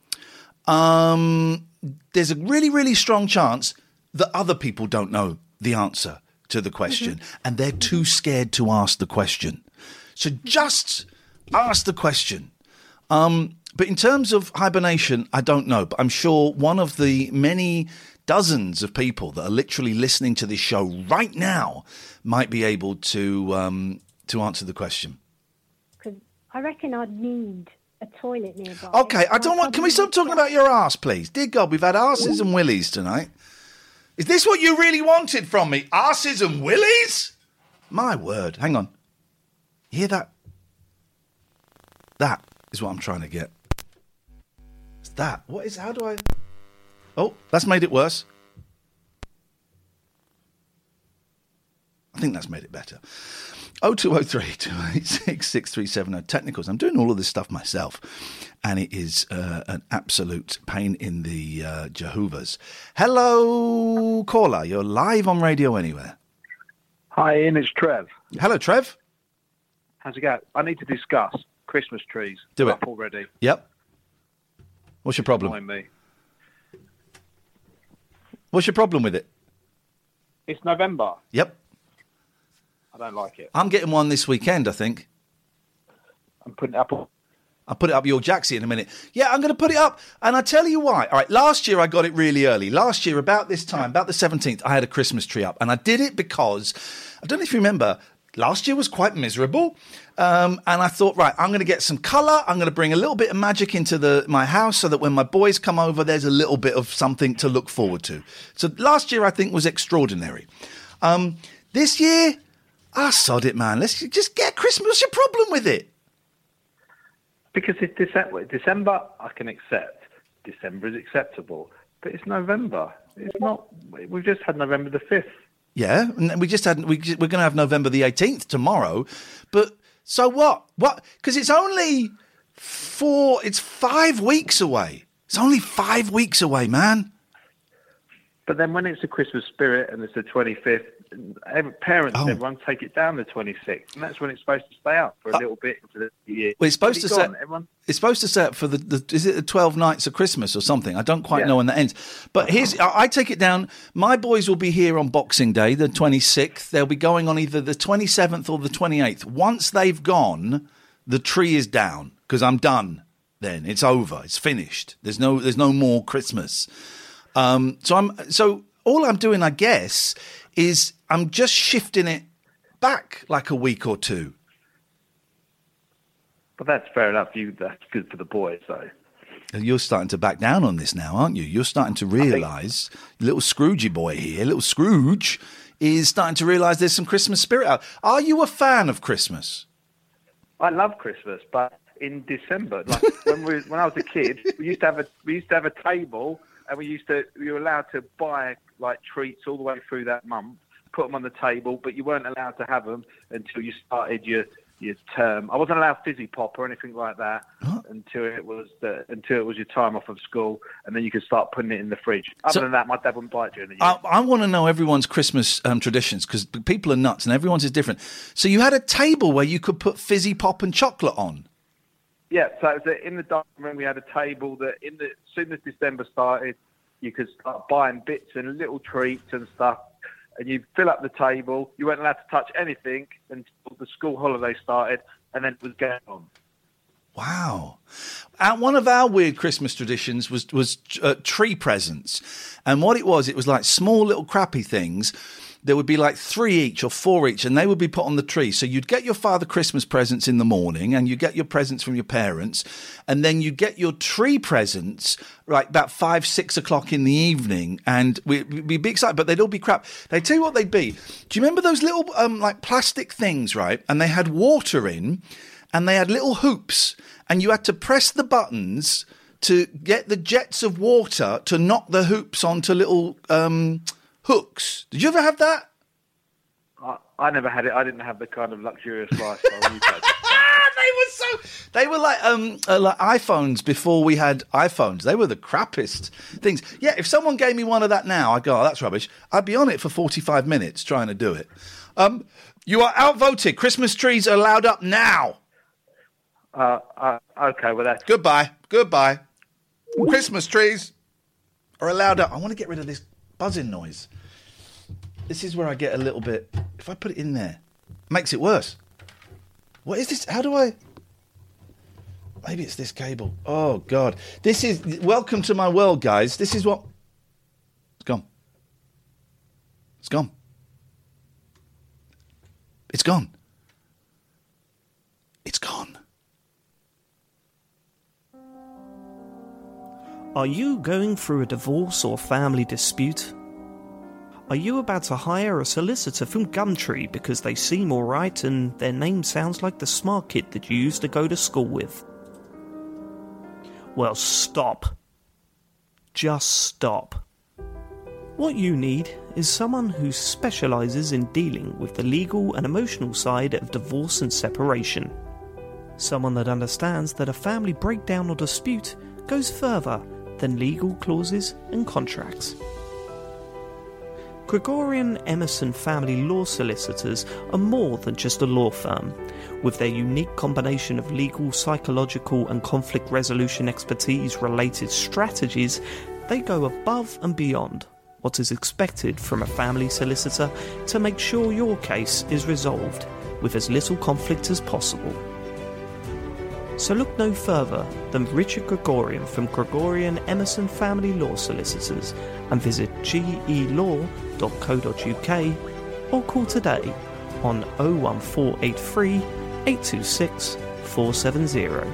um, there's a really, really strong chance that other people don't know the answer to the question, mm-hmm. and they're too scared to ask the question. So just ask the question. Um, but in terms of hibernation, I don't know. But I'm sure one of the many dozens of people that are literally listening to this show right now might be able to um, to answer the question. Because I reckon I'd need a toilet nearby. Okay, I don't want... Can we stop talking about your arse, please? Dear God, we've had arses and willies tonight. Is this what you really wanted from me? Arses and willies? My word. Hang on. You hear that? That is what I'm trying to get. It's that. What is... How do I... Oh, that's made it worse. I think that's made it better. oh two oh three, two eight six, six three seven oh. Technicals. I'm doing all of this stuff myself, and it is uh, an absolute pain in the uh, Jehovah's. Hello, caller. You're live on Radio Anywhere. Hi, Ian. It's Trev. Hello, Trev. How's it going? I need to discuss Christmas trees. Do it. Up already. Yep. What's your problem? Remind me. What's your problem with it? It's November. Yep. I don't like it. I'm getting one this weekend, I think. I'm putting it up. I'll put it up your Jaxie in a minute. Yeah, I'm going to put it up, and I tell you why. All right, last year I got it really early. Last year, about this time, about the seventeenth, I had a Christmas tree up, and I did it because, I don't know if you remember, last year was quite miserable. Um, and I thought, right, I'm going to get some colour. I'm going to bring a little bit of magic into the my house so that when my boys come over, there's a little bit of something to look forward to. So last year, I think, was extraordinary. Um, this year, ah, sod it, man. Let's just get Christmas. What's your problem with it? Because it's December. December, I can accept. December is acceptable. But it's November. It's not. We've just had November the fifth. Yeah, and we just had. We, we're going to have November the eighteenth tomorrow. But so what? What? Because it's only four. It's five weeks away. It's only five weeks away, man. But then when it's the Christmas spirit and it's the twenty-fifth, every, parents, Oh. everyone take it down the twenty-sixth, and that's when it's supposed to stay up for a Uh, little bit into the year. Well, it's supposed to Where's it set. gone, everyone? It's supposed to set for the, the. Is it the twelve nights of Christmas or something? I don't quite Yeah. know when that ends. But here's. I, I take it down. My boys will be here on Boxing Day, the twenty-sixth. They'll be going on either the twenty-seventh or the twenty-eighth. Once they've gone, the tree is down because I'm done. Then it's over. It's finished. There's no. There's no more Christmas. Um. So I'm. So all I'm doing, I guess, is I'm just shifting it back like a week or two. But that's fair enough. You, that's good for the boys, though. You're starting to back down on this now, aren't you? You're starting to realise, little Scroogey boy here, little Scrooge, is starting to realise there's some Christmas spirit out. Are you a fan of Christmas? I love Christmas, but in December, like when we when I was a kid, we used to have a we used to have a table, and we used to we were allowed to buy like treats all the way through that month, put them on the table, but you weren't allowed to have them until you started your your term. I wasn't allowed fizzy pop or anything like that until it was the, until it was your time off of school, and then you could start putting it in the fridge. Other So- than that, my dad wouldn't buy it during the year. I, I want to know everyone's Christmas um, traditions because people are nuts and everyone's is different. So you had a table where you could put fizzy pop and chocolate on. Yeah, so it was in the dining room. We had a table that, in the as soon as December started, you could start buying bits and little treats and stuff, and you fill up the table. You weren't allowed to touch anything until the school holiday started, and then it was going on. Wow. Uh, one of our weird Christmas traditions was was uh, tree presents. And what it was, it was like small little crappy things. There would be like three each or four each, and they would be put on the tree. So you'd get your father Christmas presents in the morning, and you get your presents from your parents, and then you get your tree presents like about five, six o'clock in the evening, and we- we'd be excited, but they'd all be crap. They'd tell you what they'd be. Do you remember those little um, like plastic things, right? And they had water in, and they had little hoops, and you had to press the buttons to get the jets of water to knock the hoops onto little um, hooks. Did you ever have that? I, I never had it. I didn't have the kind of luxurious lifestyle you had. They were so. They were like um uh, like iPhones before we had iPhones. They were the crappiest things. Yeah, if someone gave me one of that now, I'd go, oh, that's rubbish. I'd be on it for forty-five minutes trying to do it. Um, you are outvoted. Christmas trees are allowed up now. Uh, uh, okay, well that's Goodbye. Goodbye. Christmas trees are allowed up. I want to get rid of this buzzing noise. This is where I get a little bit. If I put it in there, it makes it worse. What is this? How do I? Maybe it's this cable. Oh God! This is welcome to my world, guys. This is what. It's gone. It's gone. It's gone. It's gone. Are you going through a divorce or family dispute? Are you about to hire a solicitor from Gumtree because they seem alright and their name sounds like the smart kid that you used to go to school with? Well, stop. Just stop. What you need is someone who specialises in dealing with the legal and emotional side of divorce and separation. Someone that understands that a family breakdown or dispute goes further than legal clauses and contracts. Gregorian Emerson Family Law Solicitors are more than just a law firm. With their unique combination of legal, psychological and conflict resolution expertise related strategies, they go above and beyond what is expected from a family solicitor to make sure your case is resolved with as little conflict as possible. So look no further than Richard Gregorian from Gregorian Emerson Family Law Solicitors and visit g e law dot co dot u k or call today on oh one four eight three, eight two six, four seven zero.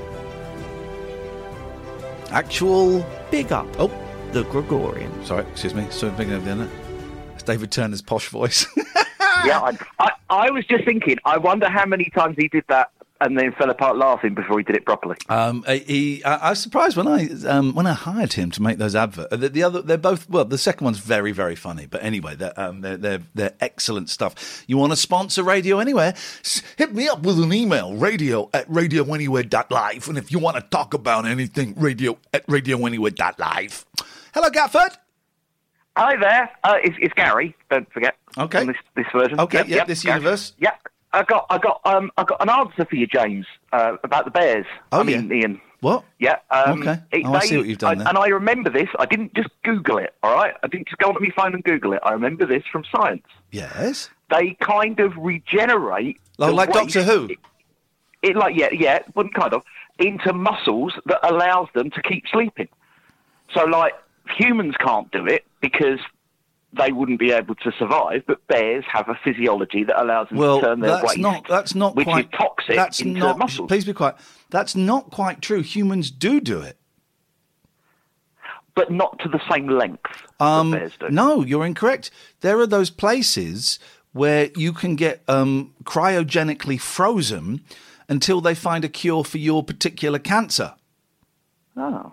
Actual big up. Oh, the Gregorian. Sorry, excuse me. So big over there. It's David Turner's posh voice. yeah, I, I, I was just thinking. I wonder how many times he did that and then fell apart laughing before he did it properly. Um, he, I, I was surprised when I um, when I hired him to make those adverts. The, the other, they're both well. The second one's very, very funny. But anyway, they're um, they're, they're they're excellent stuff. You want to sponsor Radio Anywhere? Hit me up with an email: radio at radio anywhere dot live. And if you want to talk about anything, radio at radio anywhere dot live. Hello, Gatford. Hi there. Uh, it's, it's Gary. Don't forget. Okay. This this version. Okay. Yep, Yeah. yep, This Gary. universe. Yeah. I got, I got, um, I got an answer for you, James, uh, about the Bears. Oh, I mean, yeah. Ian. What? Yeah. Um, Okay. it- Oh, I they- see what you've done I- there. And I remember this. I didn't just Google it. All right. I didn't just go onto my phone and Google it. I remember this from science. Yes. They kind of regenerate. Oh, the like waste- Doctor Who? It, it like yeah, yeah, well, kind of into muscles that allows them to keep sleeping. So, like humans can't do it because they wouldn't be able to survive, but bears have a physiology that allows them Well, to turn their that's waste, not that's not which quite is toxic, That's into not. muscles. Please be quiet. That's not quite true. Humans do do it. But not to the same length Um, that bears do. No, you're incorrect. There are those places where you can get um, cryogenically frozen until they find a cure for your particular cancer. Oh.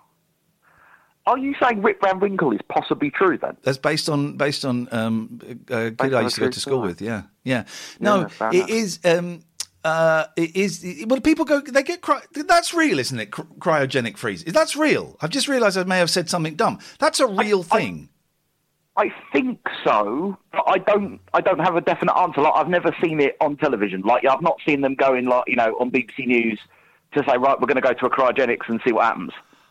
Are you saying Rip Van Winkle is possibly true then? That's based on based on um, a kid Based I on used to a go true to school story. with. Yeah, yeah. No, Yeah, fair it enough. is. Um, uh, it is. Well, people go. They get. Cry, that's real, isn't it? Cry- cryogenic freeze. That's real. I've just realised I may have said something dumb. That's a real thing. I think so, but I don't. I don't have a definite answer. Like I've never seen it on television. Like I've not seen them going like you know on B B C News to say right, we're going to go to a cryogenics and see what happens.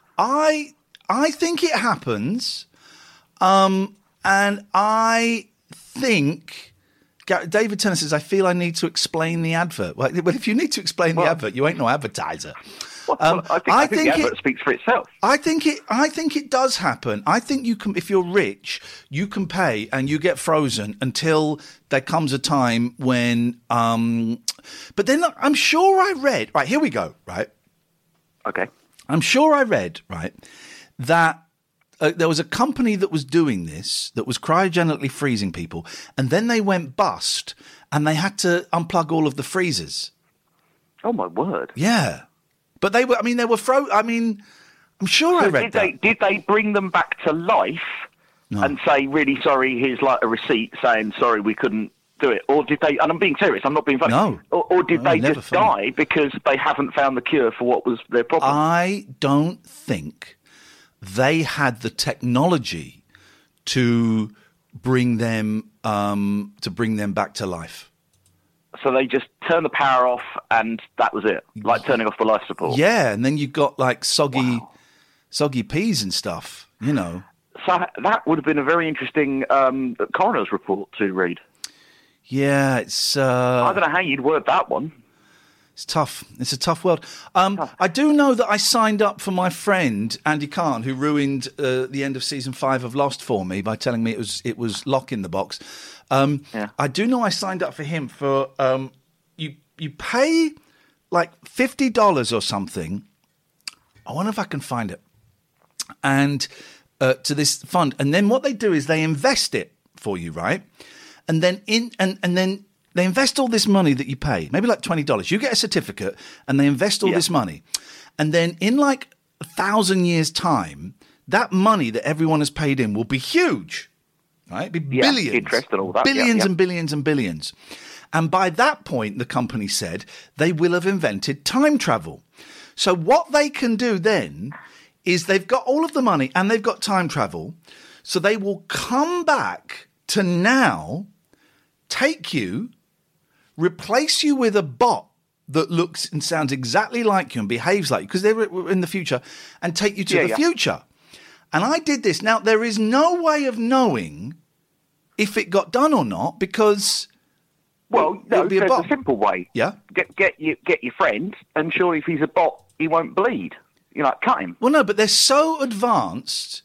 I I think it happens, um, and I think Ga- David Turner says I feel I need to explain the advert. Well, well if you need to explain the advert, you ain't no advertiser. Well, Um, I think, I think the advert speaks for itself. I think it. I think it does happen. I think you can. If you're rich, you can pay and you get frozen until there comes a time when. Um, but then I'm sure I read. Right, here we go. Right. Okay. I'm sure I read right that uh, there was a company that was doing this that was cryogenically freezing people, and then they went bust, and they had to unplug all of the freezers. Oh my word! Yeah. But they were, I mean, they were fro. I mean, I'm sure So I read did that. they did they bring them back to life No. and say really sorry? Here's like a receipt saying sorry we couldn't do it, or did they? And I'm being serious. I'm not being funny. No. Or, or did No, they never just funny. die because they haven't found the cure for what was their problem? I don't think they had the technology to bring them um, to bring them back to life. So they just turned the power off and that was it, like turning off the life support. Yeah, and then you got like soggy, soggy peas and stuff. You know. So that would have been a very interesting um, coroner's report to read. Yeah, it's. Uh, I don't know how you'd word that one. It's tough. It's a tough world. Um, I do know that I signed up for my friend Andy Kahn, who ruined uh, the end of season five of Lost for me by telling me it was it was lock in the box. Um, Yeah. I do know I signed up for him for um, you. You pay like fifty dollars or something. I wonder if I can find it. And uh, to this fund, and then what they do is they invest it for you, right? And then in and and then. They invest all this money that you pay, maybe like twenty dollars. You get a certificate and they invest all Yeah. this money. And then in like a thousand years' time, that money that everyone has paid in will be huge, right? Be Yeah, billions. interest and all that. Yeah, Billions yeah. and billions and billions. And by that point, the company said they will have invented time travel. So what they can do then is they've got all of the money and they've got time travel. So they will come back to now, take you, replace you with a bot that looks and sounds exactly like you and behaves like you, because they're in the future, and take you to Yeah, the yeah. future. And I did this. Now, there is no way of knowing if it got done or not, because Well, it, no, it'll be a there's bot. a simple way. Yeah? Get get you get your friend, and surely if he's a bot, he won't bleed. You know, cut him. Well, no, but they're so advanced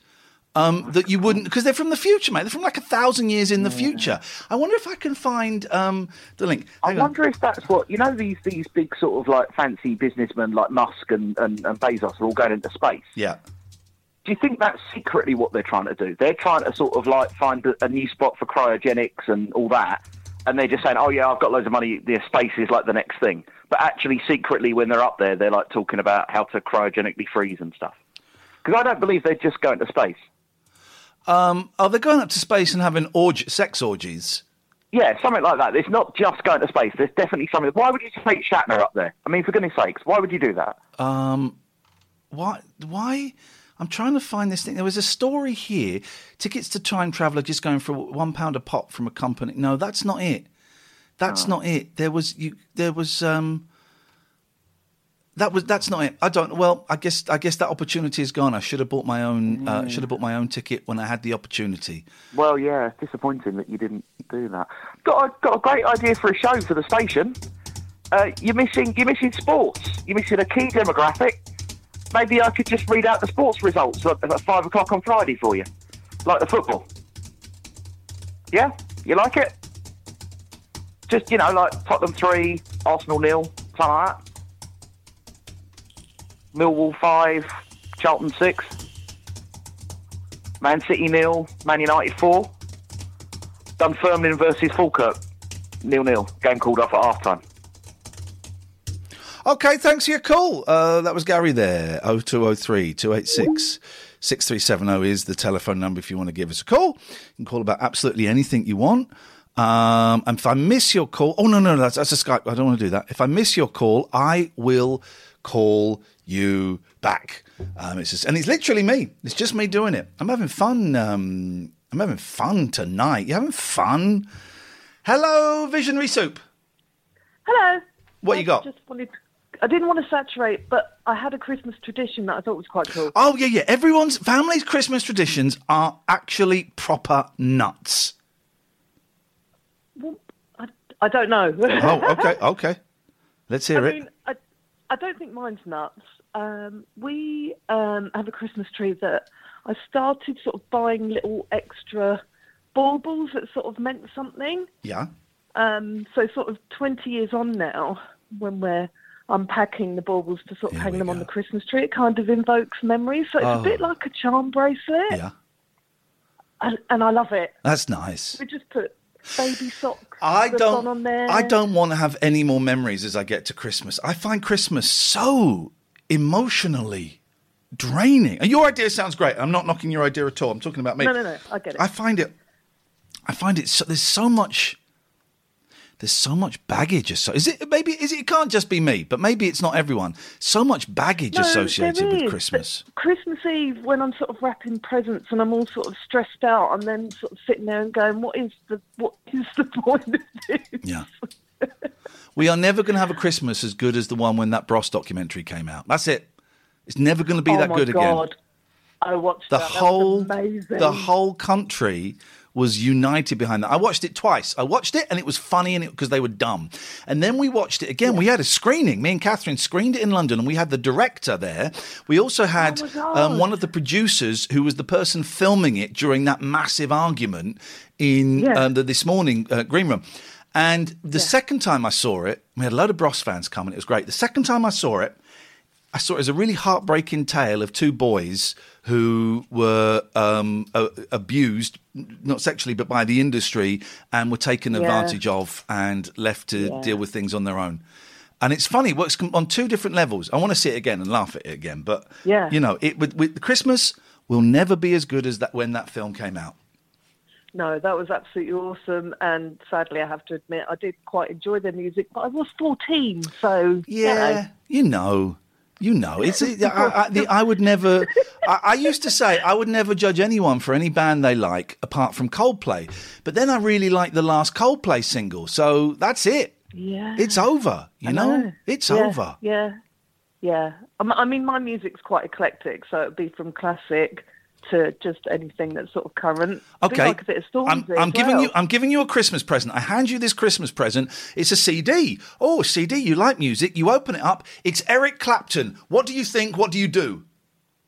Um, that you wouldn't, because they're from the future, mate. They're from like a thousand years in the future. I wonder if I can find um, the link. I Hang on. wonder if that's what, you know, these these big sort of like fancy businessmen like Musk and, and, and Bezos are all going into space. Yeah. Do you think that's secretly what they're trying to do? They're trying to sort of like find a, a new spot for cryogenics and all that, and they're just saying, oh yeah, I've got loads of money, the space is like the next thing. But actually, secretly, when they're up there, they're like talking about how to cryogenically freeze and stuff. Because I don't believe they're just going to space. Um, oh, they're going up to space and having org- sex orgies. Yeah, something like that. It's not just going to space. There's definitely something. Why would you take Shatner up there? I mean, for goodness sakes, why would you do that? Um, why? Why? I'm trying to find this thing. There was a story here. Tickets to Time Traveller just going for one pound a pop from a company. No, that's not it. That's Oh. not it. There was you. There was um. That was that's not it. I don't. Well, I guess I guess that opportunity is gone. I should have bought my own. Uh, should have bought my own ticket when I had the opportunity. Well, yeah, it's disappointing that you didn't do that. Got a, got a great idea for a show for the station. Uh, you're missing you're missing sports. You're missing a key demographic. Maybe I could just read out the sports results at, at five o'clock on Friday for you, like the football. Yeah, you like it? Just you know, like Tottenham three, Arsenal nil, something like that. Millwall five, Charlton six. Man City nil, Man United four. Dunfermline versus Falkirk nil nil. Game called off at half time. Okay, thanks for your call. Uh, that was Gary there. oh two oh three, two eight six, six three seven oh is the telephone number if you want to give us a call. You can call about absolutely anything you want. Um, and if I miss your call... Oh, no, no, that's, that's a Skype. I don't want to do that. If I miss your call, I will call you back. Um, it's just, and it's literally me. It's just me doing it. I'm having fun. Um, I'm having fun tonight. You having fun? Hello, Visionary Soup. Hello. What I you got? Just wanted. I didn't want to saturate, but I had a Christmas tradition that I thought was quite cool. Oh, yeah, yeah. Everyone's family's Christmas traditions are actually proper nuts. Well, I, I don't know. Oh, okay, okay. Let's hear I it. mean, I, I don't think mine's nuts. Um, we um, have a Christmas tree that I started sort of buying little extra baubles that sort of meant something. Yeah. Um, so sort of twenty years on now, when we're unpacking the baubles to sort of hang them on the Christmas tree, it kind of invokes memories. So it's Oh. a bit like a charm bracelet. Yeah. And, and I love it. That's nice. We just put baby socks I with don't. on, on there. I don't want to have any more memories as I get to Christmas. I find Christmas so emotionally draining. And your idea sounds great. I'm not knocking your idea at all. I'm talking about me. No, no, no. I get it. I find it. I find it. So, there's so much. There's so much baggage. So is it maybe? Is it? It can't just be me, but maybe it's not everyone. So much baggage No, associated there with is. Christmas. But Christmas Eve, when I'm sort of wrapping presents and I'm all sort of stressed out, I'm then sort of sitting there and going, "What is the what is the point of this?" Yeah. We are never going to have a Christmas as good as the one when that Bros documentary came out. That's it. It's never going to be oh that my good God. again. I watched The that. whole, that was amazing. the whole country was united behind that. I watched it twice. I watched it and it was funny and because they were dumb. And then we watched it again. We had a screening. Me and Catherine screened it in London, and we had the director there. We also had um, one of the producers who was the person filming it during that massive argument in Yeah. um, the This Morning uh, Green Room. And the second time I saw it, we had a load of Bros fans coming. It was great. The second time I saw it, I saw it as a really heartbreaking tale of two boys who were um, uh, abused, not sexually, but by the industry, and were taken Yeah. advantage of and left to Yeah. deal with things on their own. And it's funny, it works com- on two different levels. I want to see it again and laugh at it again, but Yeah. you know, it with, with Christmas will never be as good as that when that film came out. No, that was absolutely awesome. And sadly, I have to admit, I did quite enjoy their music, but I was fourteen, so Yeah, you know. You know, it's I, I, the, I would never. I, I used to say I would never judge anyone for any band they like, apart from Coldplay. But then I really liked the last Coldplay single, so that's it. Yeah, It's over. You I know? know. it's Yeah, over. Yeah, yeah. I m- I mean, my music's quite eclectic, so it'd be from classic to just anything that's sort of current. It'd be Okay, like a bit of Stormzy I'm, I'm as giving well. you. I'm giving you a Christmas present. I hand you this Christmas present. It's a C D. Oh, C D. You like music? You open it up. It's Eric Clapton. What do you think? What do you do?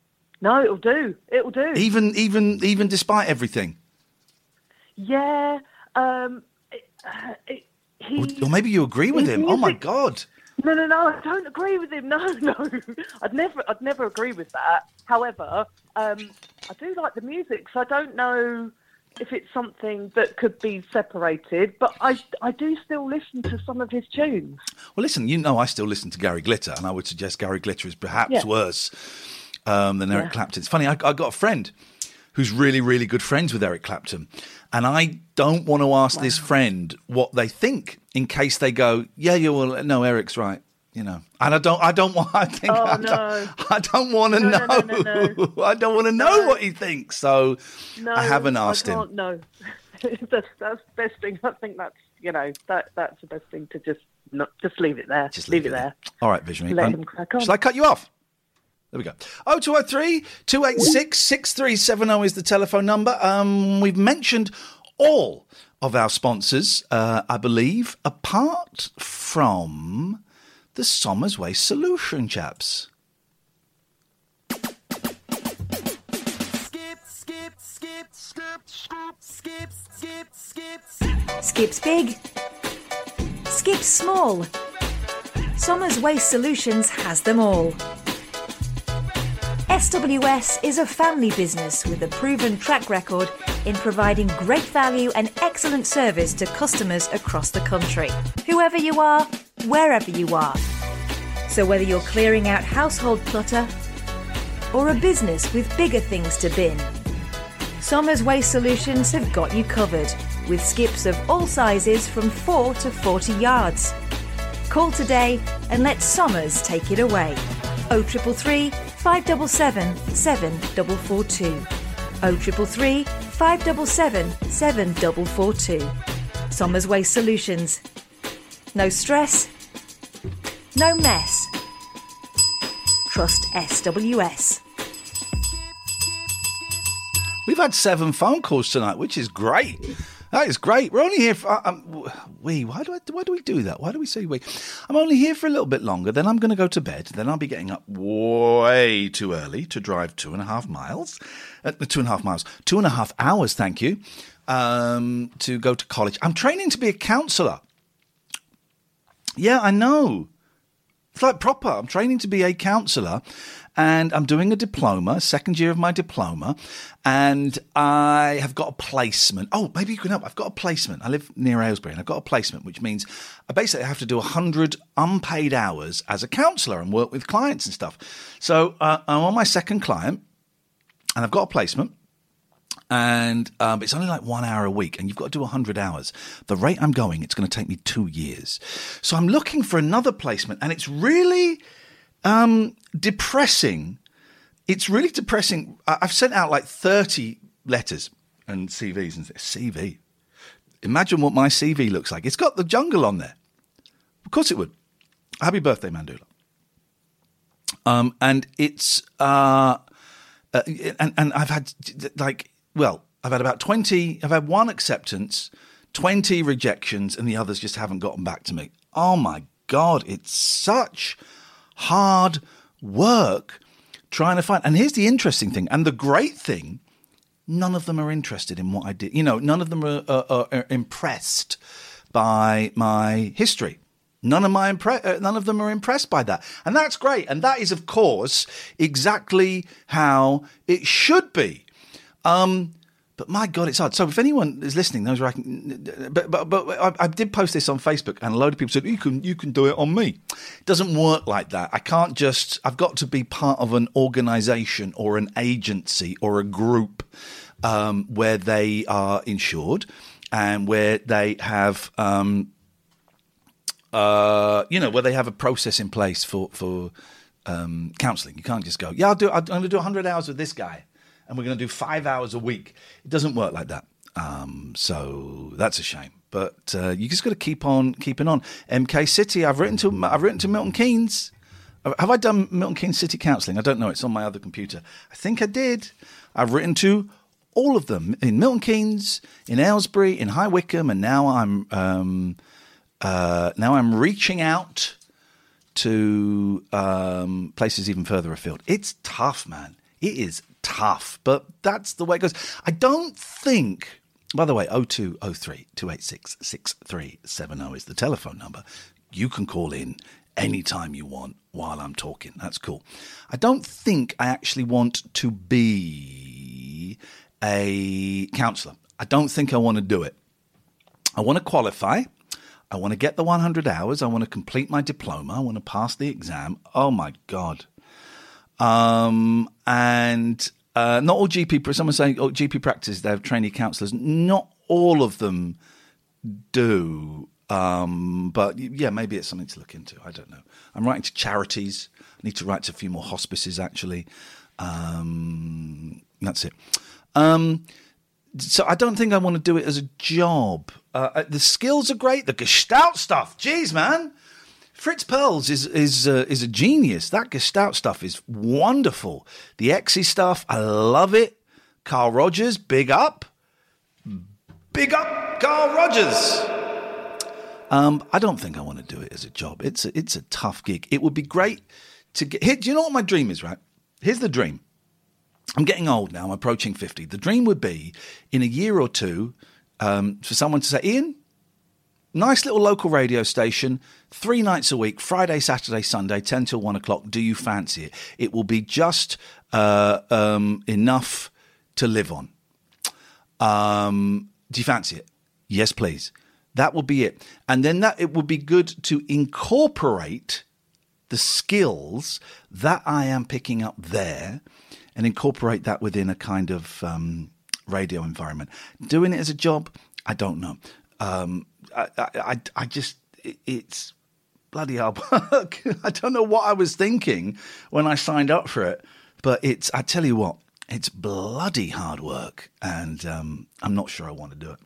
No, it'll do. It'll do. Even, even, even despite everything. Yeah. Um, it, uh, it, he, Or, or maybe you agree with his him. Oh my music- God. No, no, no. I don't agree with him. No, no. I'd never, I'd never agree with that. However, um, I do like the music, so I don't know if it's something that could be separated. But I, I do still listen to some of his tunes. Well, listen, you know I still listen to Gary Glitter, and I would suggest Gary Glitter is perhaps Yeah. worse um, than Eric Yeah. Clapton. It's funny, I, I got a friend who's really, really good friends with Eric Clapton, and I don't want to ask this friend what they think in case they go, yeah, you will. No, Eric's right. You know, and I don't, I don't want, I think, Oh, I, no. don't, I don't want to No, know. no, no, no, no. I don't want to know what he thinks. So No, I haven't asked I him. can't, No, that's that's the best thing. I think that's you know that that's the best thing to just not just leave it there. Just leave, it there. All right, Visionary. Let Um, him crack on. Shall I cut you off? There we go. oh two oh three, two eight six, six three seven oh is the telephone number. Um, we've mentioned all of our sponsors, uh, I believe, apart from the Somers Waste Solution chaps. Skips big. Skips small. Somers Waste Solutions has them all. S W S is a family business with a proven track record in providing great value and excellent service to customers across the country. Whoever you are, wherever you are. So whether you're clearing out household clutter or a business with bigger things to bin, Somers Waste Solutions have got you covered with skips of all sizes from four to forty yards. Call today and let Somers take it away. oh three three three, five seven seven, seven four four two. oh three three three, five seven seven, seven four four two. Somers Waste Solutions. No stress, no mess. Trust S W S. We've had seven phone calls tonight, which is great. That is great. We're only here for... Um, we, why do, I, why do we do that? Why do we say we? I'm only here for a little bit longer, then I'm going to go to bed, then I'll be getting up way too early to drive two and a half miles. Uh, two and a half miles. Two and a half hours, thank you, um, to go to college. I'm training to be a counsellor. Yeah, I know. It's like proper. I'm training to be a counsellor, and I'm doing a diploma, second year of my diploma, and I have got a placement. Oh, maybe you can help. I've got a placement. I live near Aylesbury, and I've got a placement, which means I basically have to do one hundred unpaid hours as a counsellor and work with clients and stuff. So uh, I'm on my second client, and I've got a placement. And um, it's only like one hour a week, and you've got to do one hundred hours. The rate I'm going, it's going to take me two years. So I'm looking for another placement, and it's really um, depressing. It's really depressing. I- I've sent out like thirty letters and C Vs. And C V. Imagine what my C V looks like. It's got the jungle on there. Of course it would. Happy birthday, Mandula. Um, and it's... Uh, uh, and, and I've had like... Well, I've had about twenty, I've had one acceptance, twenty rejections, and the others just haven't gotten back to me. Oh my God, it's such hard work trying to find. And here's the interesting thing, and the great thing, none of them are interested in what I did. You know, none of them are, are, are impressed by my history. None of my impre- uh, none of them are impressed by that. And that's great. And that is, of course, exactly how it should be. Um, but my God, it's hard. So if anyone is listening, knows where I can. But but but I, I did post this on Facebook, and a load of people said you can you can do it on me. It doesn't work like that. I can't just. I've got to be part of an organisation or an agency or a group um, where they are insured and where they have. Um, uh, you know, where they have a process in place for for um, counselling. You can't just go, yeah, I'll do. I'm going to do one hundred hours with this guy, and we're going to do five hours a week. It doesn't work like that. Um, so that's a shame. But uh, you just got to keep on keeping on. M K City. I've written to. I've written to Milton Keynes. Have I done Milton Keynes City Counselling? I don't know. It's on my other computer. I think I did. I've written to all of them in Milton Keynes, in Aylesbury, in High Wycombe, and now I'm. Um, Uh, now I'm reaching out to um, places even further afield. It's tough, man. It is tough, but that's the way it goes. I don't think, by the way, oh two oh three, two eight six, six three seven oh is the telephone number. You can call in anytime you want while I'm talking. That's cool. I don't think I actually want to be a counsellor. I don't think I want to do it. I want to qualify. I want to get the one hundred hours. I want to complete my diploma. I want to pass the exam. Oh, my God. Um, and uh, not all G P, someone's saying, oh, G P practice, they have trainee counsellors. Not all of them do. Um, but yeah, maybe it's something to look into. I don't know. I'm writing to charities. I need to write to a few more hospices, actually. Um, that's it. Um, so I don't think I want to do it as a job. Uh, the skills are great. The Gestalt stuff. Jeez, man. Fritz Perls is is uh, is a genius. That Gestalt stuff is wonderful. The Exy stuff, I love it. Carl Rogers, big up. Big up, Carl Rogers. Um, I don't think I want to do it as a job. It's a, it's a tough gig. It would be great to get... Here, do you know what my dream is, right? Here's the dream. I'm getting old now. I'm approaching fifty. The dream would be, in a year or two, um, for someone to say, Ian, nice little local radio station, three nights a week, Friday, Saturday, Sunday, ten till one o'clock. Do you fancy it? It will be just uh, um, enough to live on. Um, do you fancy it? Yes, please. That will be it. And then that it would be good to incorporate the skills that I am picking up there and incorporate that within a kind of um, radio environment. Doing it as a job, I don't know. Um, I, I, I just, it, it's bloody hard work. I don't know what I was thinking when I signed up for it, but it's, I tell you what, it's bloody hard work, and um, I'm not sure I want to do it.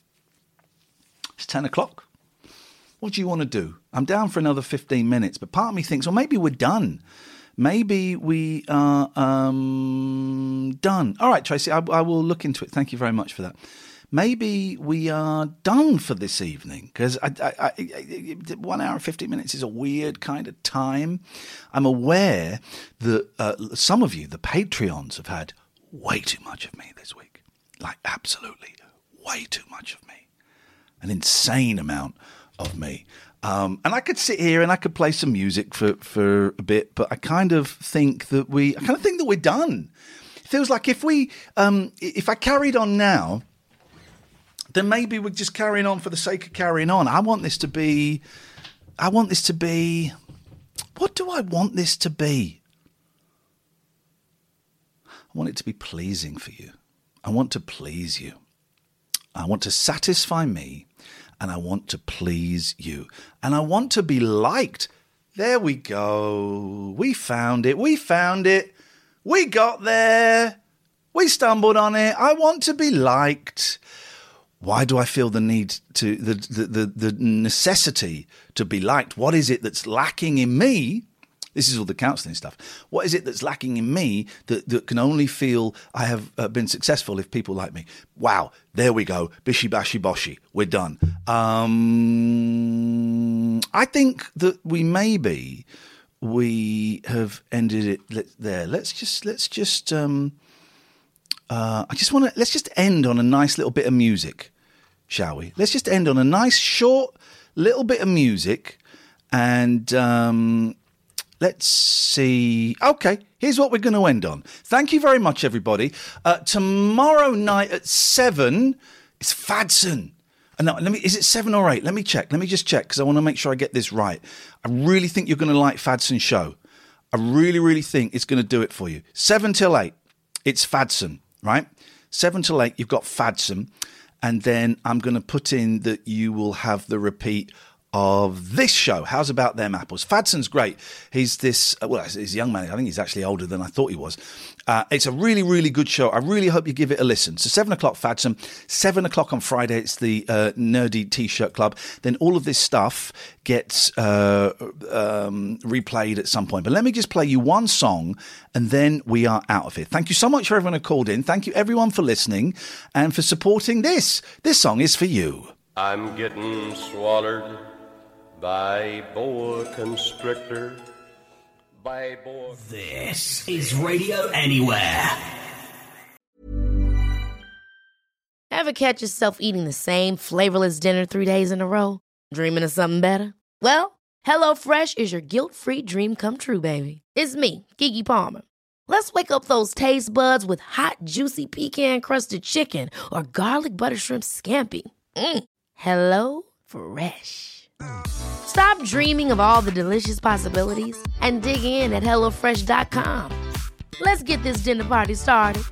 It's ten o'clock. What do you want to do? I'm down for another fifteen minutes, but part of me thinks, well, maybe we're done. Maybe we are um, done. All right, Tracy, I, I will look into it. Thank you very much for that. Maybe we are done for this evening, because I, I, I, I, one hour and fifty minutes is a weird kind of time. I'm aware that uh, some of you, the Patreons, have had way too much of me this week. Like, absolutely way too much of me. An insane amount of me. Um, and I could sit here and I could play some music for, for a bit, but I kind of think that we, I kind of think that we're done. It feels like if we, um, if I carried on now, then maybe we're just carrying on for the sake of carrying on. I want this to be, I want this to be, what do I want this to be? I want it to be pleasing for you. I want to please you. I want to satisfy me, and I want to please you. And I want to be liked. There we go. We found it. We found it. We got there. We stumbled on it. I want to be liked. Why do I feel the need to, the, the, the, the necessity to be liked? What is it that's lacking in me? This is all the counselling stuff. What is it that's lacking in me that, that can only feel I have uh, been successful if people like me? Wow, there we go. Bishi bashi boshi. We're done. Um, I think that we maybe we have ended it there. Let's just let's just um, uh, I just want to let's just end on a nice little bit of music, shall we? Let's just end on a nice short little bit of music, and um, let's see. Okay, here's what we're going to end on. Thank you very much, everybody. Uh, tomorrow night at seven, it's Fadson. And now, let me. Is it seven or eight? Let me check. Let me just check, because I want to make sure I get this right. I really think you're going to like Fadson's show. I really, really think it's going to do it for you. Seven till eight, it's Fadson, right? Seven till eight, you've got Fadson, and then I'm going to put in that you will have the repeat of this show. How's about them apples? Fadson's great. He's this, well, he's a young man. I think he's actually older than I thought he was. Uh, it's a really, really good show. I really hope you give it a listen. So seven o'clock Fadson, seven o'clock on Friday, it's the uh, Nerdy T-shirt club. Then all of this stuff gets uh, um, replayed at some point. But let me just play you one song, and then we are out of here. Thank you so much for everyone who called in. Thank you everyone for listening and for supporting this. This song is for you. I'm getting swallowed by boa constrictor, This is Radio Anywhere. Ever catch yourself eating the same flavorless dinner three days in a row? Dreaming of something better? Well, HelloFresh is your guilt-free dream come true, baby. It's me, Keke Palmer. Let's wake up those taste buds with hot, juicy pecan-crusted chicken or garlic butter shrimp scampi. Mm. Hello Fresh. Stop dreaming of all the delicious possibilities and dig in at hello fresh dot com. Let's get this dinner party started.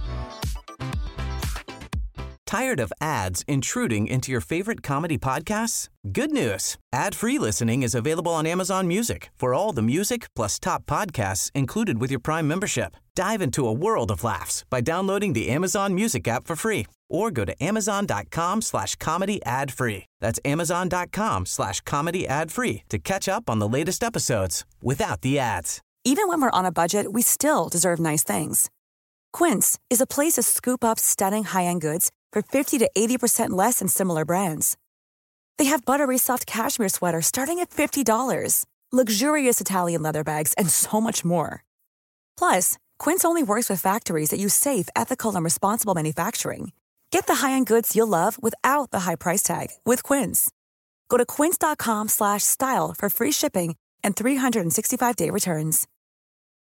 Tired of ads intruding into your favorite comedy podcasts? Good news. Ad-free listening is available on Amazon Music for all the music plus top podcasts included with your Prime membership. Dive into a world of laughs by downloading the Amazon Music app for free or go to amazon.com slash comedy ad free. That's amazon.com slash comedy ad free to catch up on the latest episodes without the ads. Even when we're on a budget, we still deserve nice things. Quince is a place to scoop up stunning high-end goods for fifty to eighty percent less than similar brands. They have buttery soft cashmere sweaters starting at fifty dollars, luxurious Italian leather bags, and so much more. Plus, Quince only works with factories that use safe, ethical, and responsible manufacturing. Get the high-end goods you'll love without the high price tag with Quince. Go to quince.com slash style for free shipping and three sixty-five day returns.